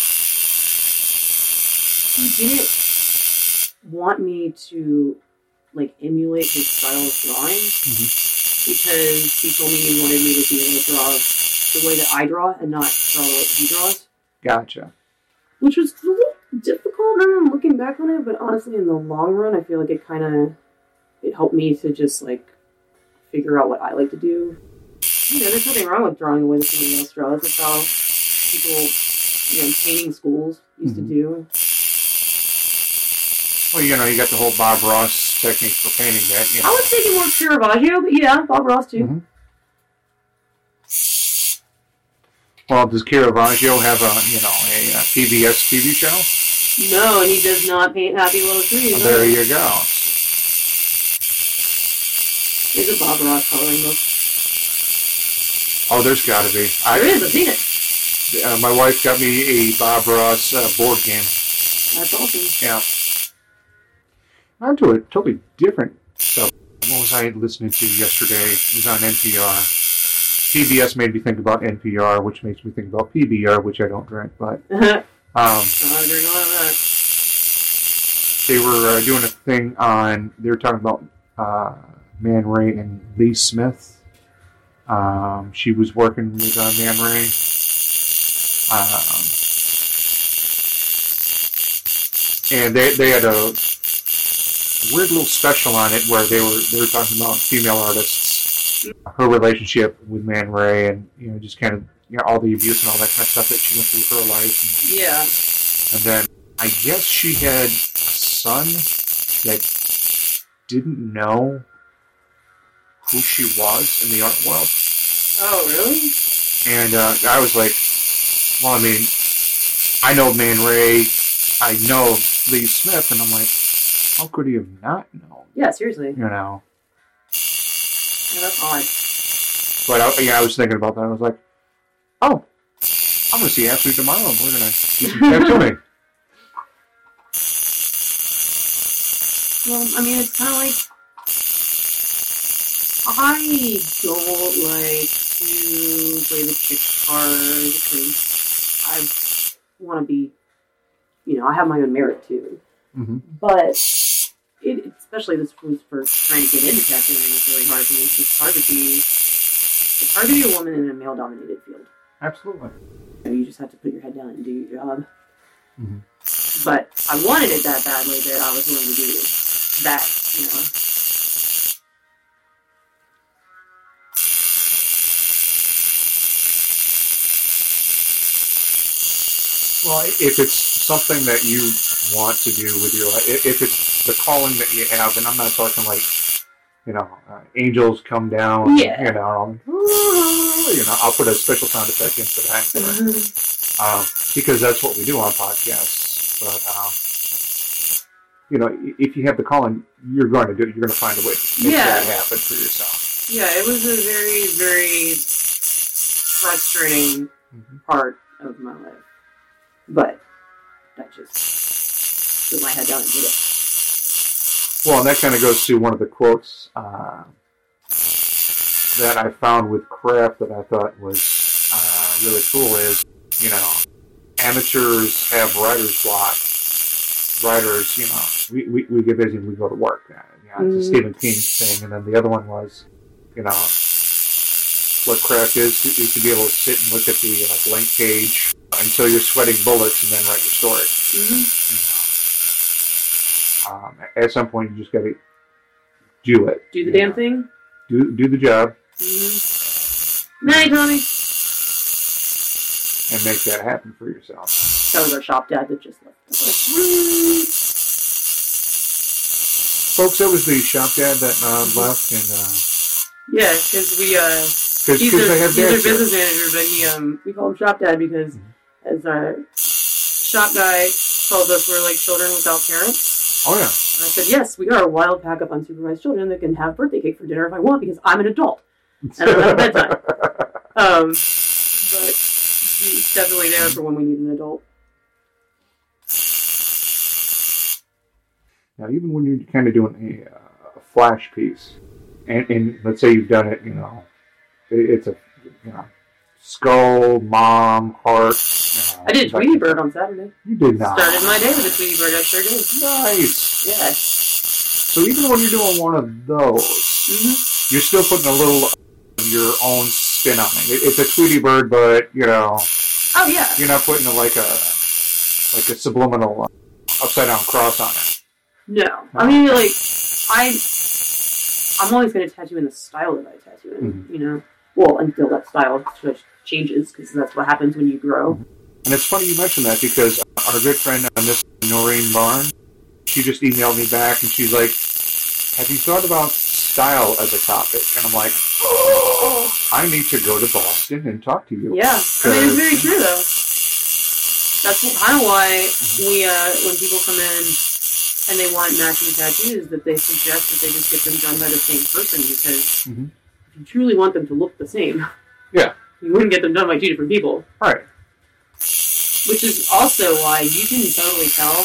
where he didn't want me to, like, emulate his style of drawing, Mhm. because he told me he wanted me to be able to draw the way that I draw and not draw the way that he draws. Gotcha. Which was a little difficult now I'm looking back on it, but honestly, in the long run, I feel like it kind of, it helped me to just, like, figure out what I like to do. You know, there's nothing wrong with drawing the way that somebody else draws. That's how people, you know, painting schools used Mhm. to do. Well, you know, you got the whole Bob Ross technique for painting that. You know. I was thinking more Caravaggio, but yeah, Bob Ross too. Mhm. Well, does Caravaggio have a, you know, a, a P B S T V show? No, and he does not paint happy little trees. Well, no. there you go. There's a Bob Ross coloring book. Oh, there's got to be. I, There is, I've seen it. Uh, my wife got me a Bob Ross uh, board game. That's awesome. Yeah. On to a totally different stuff. What was I listening to yesterday? It was on N P R. P B S made me think about N P R, which makes me think about P B R, which I don't drink. But I um, don't drink a lot of that. they were uh, doing a thing on. They were talking about uh, Man Ray and Lee Smith. Um, she was working with uh, Man Ray. Um, and they they had a weird little special on it where they were they were talking about female artists, her relationship with Man Ray, and you know just kind of you know all the abuse and all that kind of stuff that she went through with her life. And, Yeah. and then I guess she had a son that didn't know who she was in the art world. Oh, really? And uh, I was like, well, I mean, I know Man Ray, I know Lee Smith, and I'm like, how could he have not known? Yeah, seriously. You know? Yeah, that's odd. But I, yeah, I was thinking about that. I was like, oh, I'm going to see Ashley tomorrow, and we're going to do some tattooing. Well, I mean, it's kind of like, I don't like to play the chick card because I want to be, you know, I have my own merit too. Mm-hmm. But, it, especially this was for trying to get into tattooing, it's really hard for me. It's hard to be, it's hard to be a woman in a male-dominated field. Absolutely. You know, you just have to put your head down and do your job. Mm-hmm. But I wanted it that badly that I was willing to do that, you know. Well, if it's something that you want to do with your life, if it's the calling that you have, and I'm not talking like, you know, uh, angels come down, yeah. you know, you know, I'll put a special sound effect in for that, Mm-hmm. um, because that's what we do on podcasts. But, um, you know, if you have the calling, you're going to do it. You're going to find a way to make yeah. that happen for yourself. Yeah, it was a very, very frustrating mm-hmm. part of my life. But I just put my head down and did it. Well, and that kind of goes to one of the quotes uh, that I found with craft that I thought was uh, really cool is, you know, amateurs have writer's block. Writers, you know, we, we, we get busy and we go to work. Uh, you know, it's a Stephen King thing. And then the other one was, you know, what craft is, is to be able to sit and look at the uh, blank page until you're sweating bullets and then write your story. Mm-hmm. You know? um, at some point, you just got to do it. Do the damn know? thing? Do do the job. Mm-hmm. Night, Tommy. And make that happen for yourself. That was our shop dad that just left. Folks, that was the shop dad that uh, left. and uh, Yeah, because we... Uh, Cause, he's cause a, they have he's a dads business there. manager, but he, um, we call him shop dad because mm-hmm. as our shop guy tells us, we're like children without parents. Oh, yeah. And I said, yes, we are a wild pack of unsupervised children that can have birthday cake for dinner if I want because I'm an adult. And I don't have bedtime. Um, but he's definitely there for when we need an adult. Now, even when you're kind of doing a, uh, a flash piece, and, and let's say you've done it, you know, it, it's a, you know, skull, mom, heart. You know, I did a Tweety Bird on Saturday. You did not. Started my day with a Tweety Bird, I sure did. Nice. Yeah. So even when you're doing one of those, mm-hmm. you're still putting a little of your own spin on it. It's a Tweety Bird, but, you know. Oh, yeah. You're not putting like a, like a subliminal uh, upside down cross on it. No. no. I mean, like, I, I'm always going to tattoo in the style that I tattoo in, mm-hmm. you know? Well, until that style changes, because that's what happens when you grow. And it's funny you mentioned that, because our good friend, uh, Miss Noreen Barn, she just emailed me back, and she's like, have you thought about style as a topic? And I'm like, oh, I need to go to Boston and talk to you. Yeah. I mean, it's very true, though. That's kind of why we, uh, when people come in and they want matching tattoos, that they suggest that they just get them done by the same person, because mm-hmm. if you truly want them to look the same, yeah, you wouldn't get them done by two different people. Right. Which is also why you can totally tell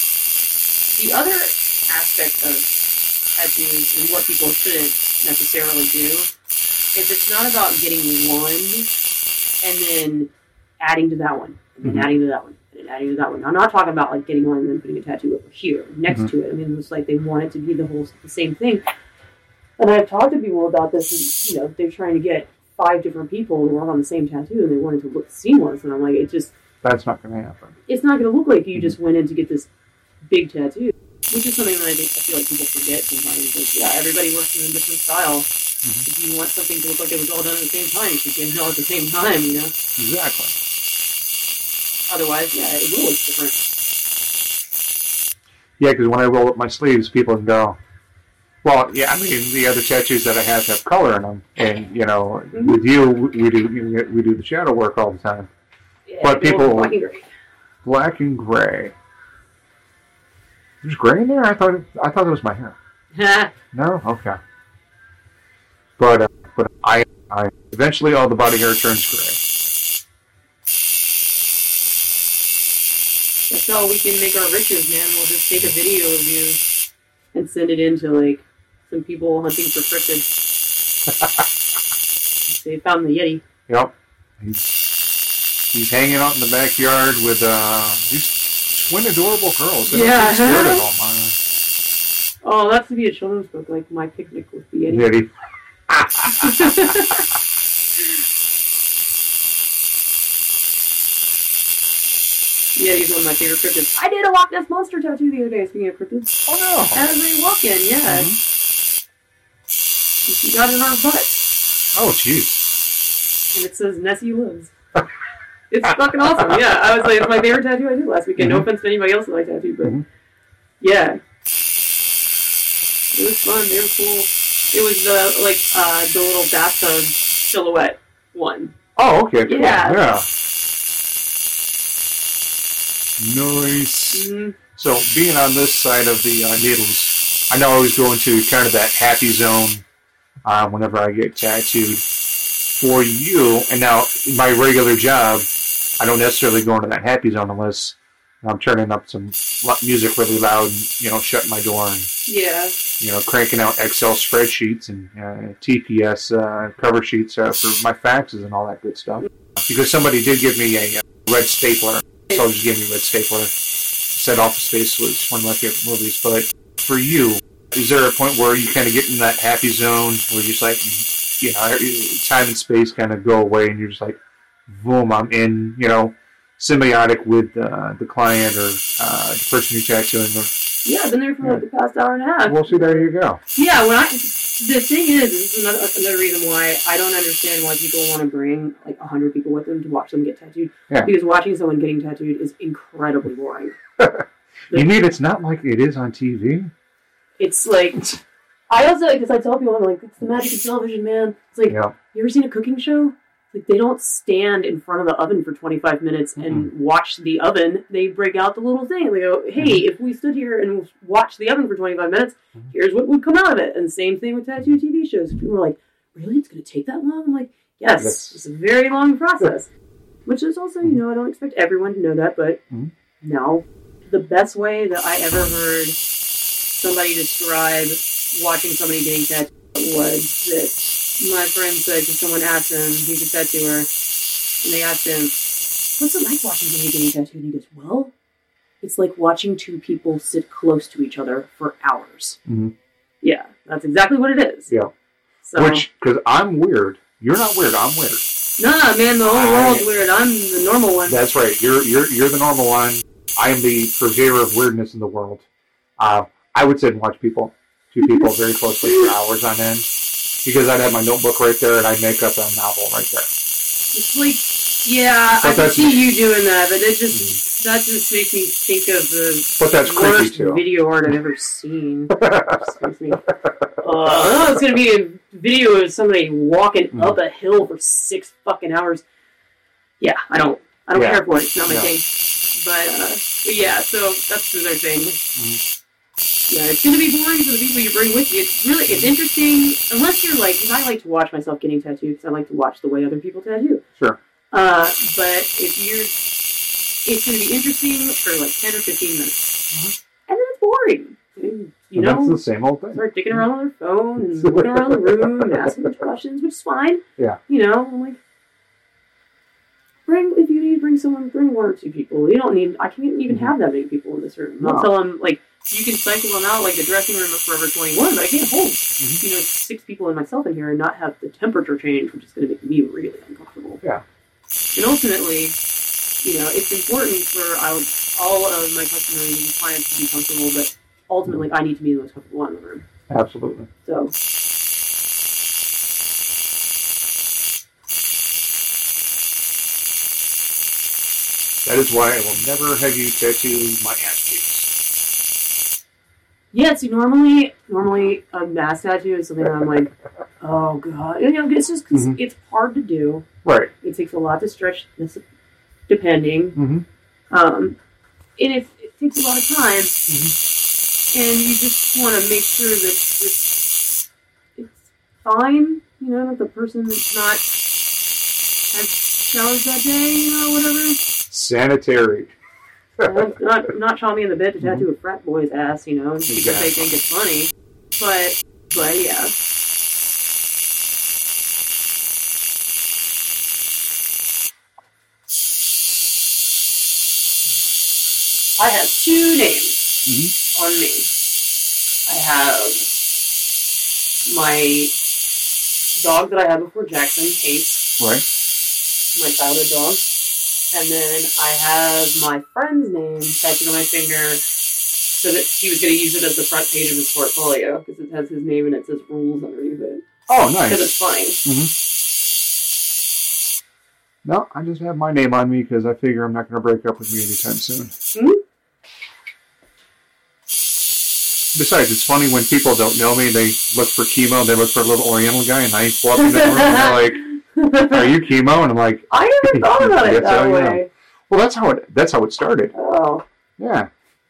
the other aspect of tattoos and what people shouldn't necessarily do is it's not about getting one and then adding to that one, and then mm-hmm. adding to that one, and then adding to that one. I'm not talking about like getting one and then putting a tattoo over here next mm-hmm. to it. I mean, it's like they want it to be the whole the same thing. And I've talked to people about this, and you know, they're trying to get five different people to work on the same tattoo, and they want it to look seamless. And I'm like, it just that's not going to happen. It's not going to look like you just went in to get this big tattoo, which is something that I think I feel like people forget sometimes. Like, yeah, everybody works in a different style. Mm-hmm. If you want something to look like it was all done at the same time, you should get it all at the same time, you know? Exactly. Otherwise, yeah, it will look different. Yeah, because when I roll up my sleeves, people go, well, yeah, I mean, the other tattoos that I have have color in them. And, you know, mm-hmm. with you, we do we do the shadow work all the time. Yeah, but people, black and gray. There's gray in there? I thought it, I thought it was my hair. No? Okay. But uh, but I I eventually all the body hair turns gray. That's how we can make our riches, man. We'll just take a video of you and send it in to, like, some people hunting for cryptids. They found the Yeti. Yep. He's, he's hanging out in the backyard with uh, these twin adorable girls. They Yeah. don't get scared of them. Uh, Oh, that should be a children's book, like My Picnic with the Yeti. Yeti. Yeti's one of my favorite cryptids. I did a Loch Ness Monster tattoo the other day, speaking of cryptids. Oh, no. As we walk in, yeah. Mm-hmm. She got it on her butt. Oh, jeez. And it says Nessie lives. It's fucking awesome, yeah. I was like, it's my favorite tattoo I did last weekend. Mm-hmm. No offense to anybody else that I tattooed, but Mm-hmm. yeah. It was fun, they were cool. It was the, like, uh, the little bathtub silhouette one. Oh, okay. Cool. Yeah. Yeah. Nice. Mm-hmm. So, being on this side of the uh, needles, I know I always go into kind of that happy zone uh, whenever I get tattooed. For you, and now in my regular job, I don't necessarily go into that happy zone unless I'm turning up some music really loud and, you know, shutting my door and, Yeah. you know, cranking out Excel spreadsheets and uh, T P S uh, cover sheets uh, for my faxes and all that good stuff. Because somebody did give me a uh, red stapler. So just gave me a red stapler. Said Office Space was one of my favorite movies. But for you, is there a point where you kind of get in that happy zone where you're just like, you know, time and space kind of go away and you're just like, boom, I'm in, you know, symbiotic with uh, the client or uh, the person you're tattooing. Or, Yeah, I've been there for like the past hour and a half. well, see, there you go. Yeah, when I the thing is, this is another, another reason why I don't understand why people want to bring like a hundred people with them to watch them get tattooed. Yeah. Because watching someone getting tattooed is incredibly boring. You mean it's not like it is on T V? It's like I also because I tell people I'm like it's the magic of television, man. It's like Yeah. you ever seen a cooking show? Like they don't stand in front of the oven for twenty-five minutes and Mm-hmm. watch the oven. They break out the little thing. They go, "Hey, Mm-hmm. if we stood here and watched the oven for twenty-five minutes, here's what would come out of it." And same thing with tattoo T V shows. People are like, "Really? It's going to take that long?" I'm like, "Yes, Yes. it's a very long process." Which is also, you know, I don't expect everyone to know that, but Mhm. no. The best way that I ever heard somebody describe watching somebody getting tattooed was that my friend said, because someone asked him, he's a tattooer, and they asked him, "What's it like watching somebody getting tattooed?" And he goes, "Well, it's like watching two people sit close to each other for hours." Mhm. Yeah, that's exactly what it is. Yeah. So, Which, because I'm weird. You're not weird. I'm weird. nah, man, the whole I- world's weird. I'm the normal one. That's right. You're you're you're the normal one. I am the purveyor of weirdness in the world. Uh, I would sit and watch people, two people, very closely for hours on end, because I'd have my notebook right there and I'd make up a novel right there. It's like, yeah, But I can that's- see you doing that, but it just that just makes me think of the But that's creepy worst too. video art I've ever seen. Excuse me. Uh, it's gonna be a video of somebody walking Mm. up a hill for six fucking hours. Yeah, I don't, I don't Yeah. care for it. It's not my No. thing. But, uh, but yeah, so that's the other thing. Mhm. Yeah, it's gonna be boring for the people you bring with you. It's really, it's interesting unless you're like, because I like to watch myself getting tattooed because I like to watch the way other people tattoo. Sure. Uh, but if you're, it's going to be interesting for like ten or fifteen minutes. Mhm. And then it's boring. And, you And know, that's the same old thing. start dicking around on their phone and looking around the room and asking them questions, which is fine. Yeah. You know, I'm like, bring, if you need to bring someone, bring one or two people. You don't need, I can't even have that many people in this room. I'll No. tell them, like, you can cycle them out like the dressing room of Forever twenty-one, but I can't hold, Mhm. you know, six people and myself in here and not have the temperature change, which is going to make me really uncomfortable. Yeah. And ultimately, you know, it's important for all all of my customers and clients to be comfortable, but ultimately I need to be the most comfortable one in the room. Absolutely. So, That is why I will never have you tattoo my ass cheeks. yeah, see, normally, normally a mask tattoo is something that I'm like, oh god. You know, it's just because Mhm. it's hard to do. Right. It takes a lot to stretch this, depending. Mm-hmm. Um, and it, it takes a lot of time, Mm-hmm. and you just want to make sure that it's, it's fine, you know, that the person that's not has showers that day, you know, whatever. Sanitary. not, not not Tommy in the bed to tattoo Mm-hmm. a frat boy's ass, you know, because Exactly. they think it's funny. But, but yeah. I have two names Mm-hmm. on me. I have my dog that I had before Jackson, Ace, Right. my childhood dog. And then I have my friend's name tattooed on my finger so that he was going to use it as the front page of his portfolio because it has his name and it says rules underneath it. Oh, Because nice. it's funny. Mm-hmm. No, I just have my name on me because I figure I'm not going to break up with me anytime soon. Hmm? Besides, it's funny when people don't know me, they look for chemo, they look for a little Oriental guy, and I walk into the room and they're like, "Are you chemo?" And I'm like, I never thought about it Yes, that I way. am. "Well, that's how it. That's how it started." Oh. Yeah.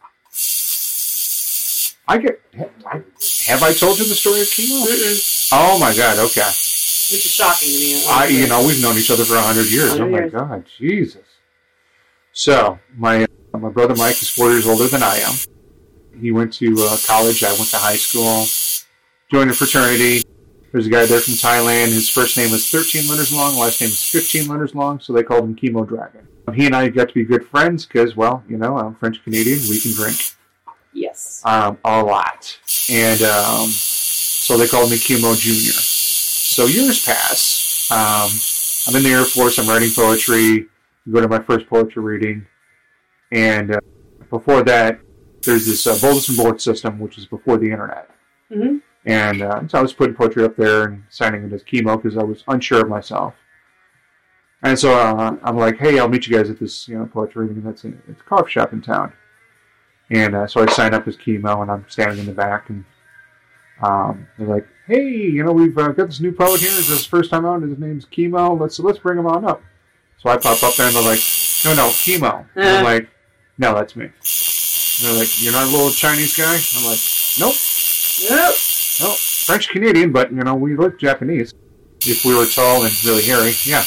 I get. I, have I told you the story of chemo? Mm-mm. Oh my God. Okay. Which is shocking to me. I, you know, we've known each other for a hundred years. one hundred Oh my years. God, Jesus. So my my brother Mike is four years older than I am. He went to uh, college. I went to high school. Joined a fraternity. There's a guy there from Thailand. His first name was thirteen letters long. Last name is fifteen letters long. So they called him Chemo Dragon. He and I got to be good friends because, well, you know, I'm French Canadian. We can drink Yes. um, a lot, and um, so they called me Chemo Junior. So years pass. Um, I'm in the Air Force. I'm writing poetry. I go to my first poetry reading, and uh, before that, there's this uh, bulletin board system, which is before the internet. Mm-hmm. And uh, so I was putting poetry up there and signing it as chemo because I was unsure of myself. And so uh, I'm like, "Hey, I'll meet you guys at this, you know, poetry reading. That's a, it's a coffee shop in town." And uh, so I sign up as chemo, and I'm standing in the back, and um, they're like, "Hey, you know, we've uh, got this new poet here. This is his first time out. His name's Chemo. Let's let's bring him on up." So I pop up there, and they're like, "No, no, Chemo." And I'm like, "No, that's me." And they're like, "You're not a little Chinese guy?" I'm like, "Nope, Yep. no, French Canadian, but you know, we look Japanese. If we were tall and really hairy, yeah."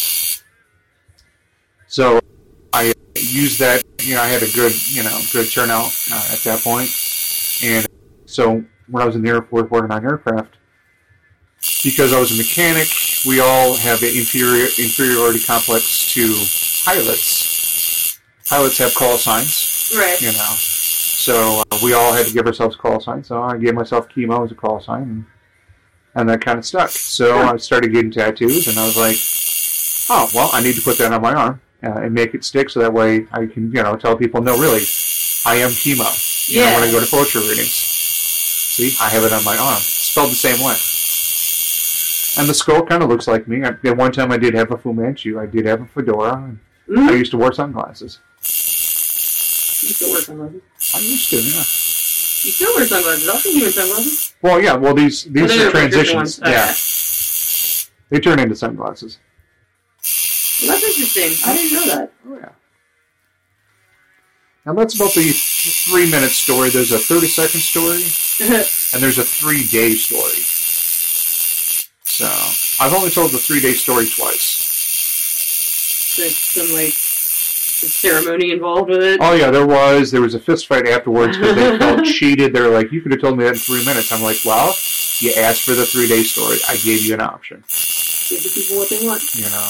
So I used that. You know, I had a good, you know, good turnout uh, at that point, and so when I was in the Air Force working on aircraft, because I was a mechanic, we all have an inferior inferiority complex to pilots. Pilots have call signs, Right. you know. So uh, we all had to give ourselves call signs. So I gave myself Chemo as a call sign, and, and that kind of stuck. So I started getting tattoos, and I was like, "Oh, well, I need to put that on my arm uh, and make it stick, so that way I can, you know, tell people, no, really, I am Chemo. You know, Yeah. when I go to poetry readings, see, I have it on my arm, spelled the same way." And the skull kind of looks like me. I, at one time, I did have a Fu Manchu. I did have a fedora. And Mm-hmm. I used to wear sunglasses. You still wear sunglasses. I used to, yeah. You still wear sunglasses. I'll see you in sunglasses. Well, yeah. Well, these these Well, they're are the different transitions. ones. Okay. Yeah, they turn into sunglasses. Well, that's interesting. I didn't know that. Oh yeah. Now that's about the three-minute story. There's a thirty-second story, and there's a three-day story. So I've only told the three-day story twice. There's some, like, ceremony involved with it. Oh yeah, there was. There was a fist fight afterwards because they felt cheated. They were like, "You could have told me that in three minutes." I'm like, "Well, you asked for the three-day story. I gave you an option." Give the people what they want. You know.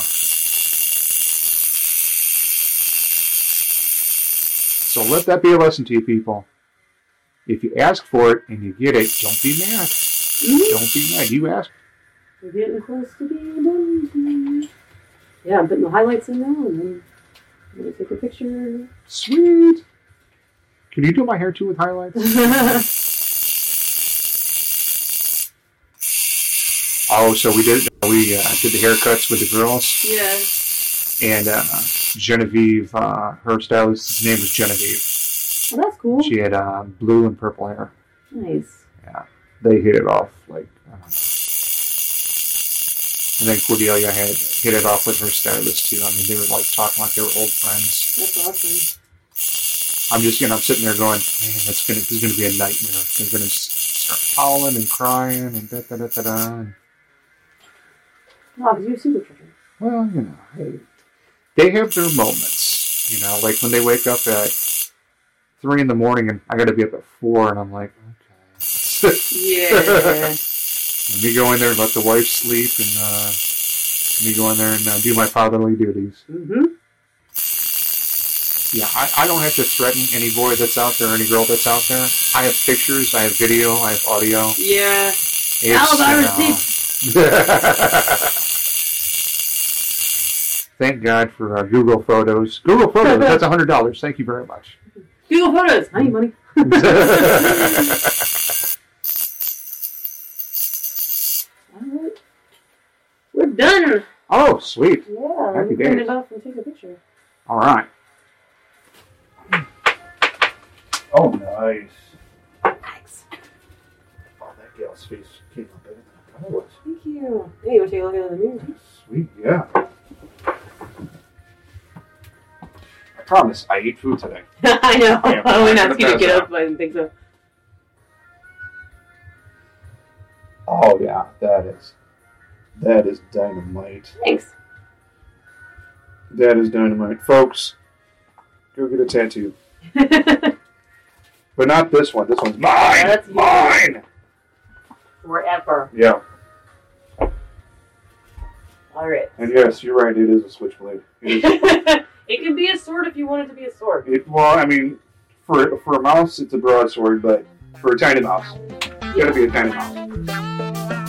So let that be a lesson to you people. If you ask for it and you get it, don't be mad. Mm-hmm. Don't be mad. You asked. We're getting close to being done. Yeah, I'm putting the highlights in now, and then I'm going to take a picture. Sweet. Can you do my hair too with highlights? Oh, so we did we uh, did the haircuts with the girls, Yeah. and uh, Genevieve, uh, her stylist's name was Genevieve. Well, that's cool. She had uh, blue and purple hair. Nice. Yeah, they hit it off like I don't know. And then Cordelia had hit it off with her stylist too. I mean, they were like talking like they were old friends. That's awesome. I'm just, you know, I'm sitting there going, man, that's gonna, this is gonna be a nightmare. They're gonna start howling and crying and da da da da da. No, because you have super children. Well, you know, hey, they have their moments. You know, like when they wake up at three in the morning and I got to be up at four, and I'm like, okay. Yeah. Let me go in there and let the wife sleep, and uh, let me go in there and uh, do my fatherly duties. Mm-hmm. Yeah, I, I don't have to threaten any boy that's out there, any girl that's out there. I have pictures, I have video, I have audio. Yeah. It's, Alibi you know, receipts. Thank God for uh, Google Photos. Google Photos, that's one hundred dollars. Thank you very much. Google Photos. I need money. Alright. We're done. Oh, sweet. Yeah, let Happy me print days. it off and take a picture. All right. Oh, nice. Thanks. Oh, that gal's face came up better than I thought it was. Thank you. Hey, you want to take a look at the mirror? Sweet, yeah. I promise, I eat food today. I know. Yeah, I wouldn't I'm ask you to gonna get pass up. I didn't think so. Oh, yeah, that is. That is dynamite. Thanks. That is dynamite. Folks, go get a tattoo. But not this one. This one's mine! That's yours. Mine! Forever. Yeah. Alright. And yes, you're right, it is a switchblade. It is. It can be a sword if you want it to be a sword. It, well, I mean, for for a mouse, it's a broadsword, but for a tiny mouse, it's gotta be a tiny mouse.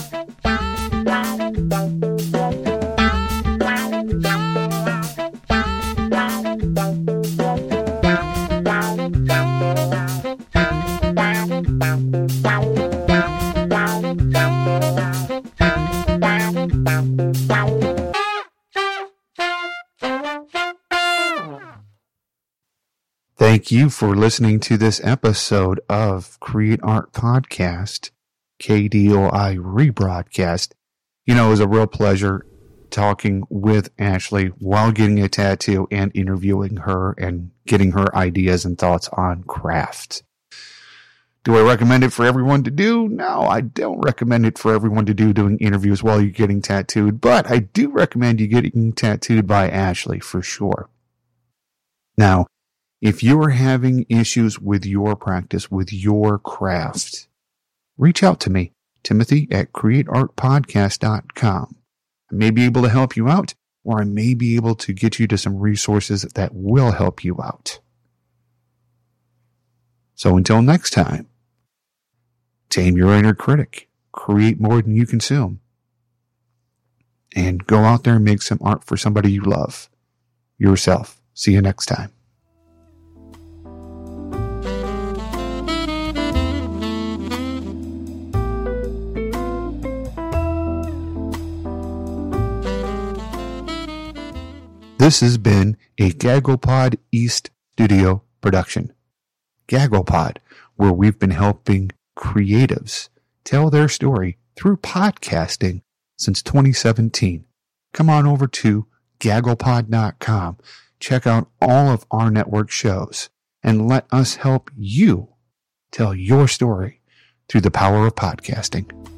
Thank you for listening to this episode of Create Art Podcast, K D O I rebroadcast. You know, it was a real pleasure talking with Ashley while getting a tattoo and interviewing her and getting her ideas and thoughts on craft. Do I recommend it for everyone to do? No, I don't recommend it for everyone to do doing interviews while you're getting tattooed, but I do recommend you getting tattooed by Ashley for sure. Now, if you are having issues with your practice, with your craft, reach out to me, Timothy at create art podcast dot com. I may be able to help you out, or I may be able to get you to some resources that will help you out. So until next time, tame your inner critic, create more than you consume, and go out there and make some art for somebody you love. Yourself. See you next time. This has been a GagglePod East Studio production. GagglePod, where we've been helping creatives tell their story through podcasting since twenty seventeen. Come on over to gagglepod dot com, check out all of our network shows, and let us help you tell your story through the power of podcasting.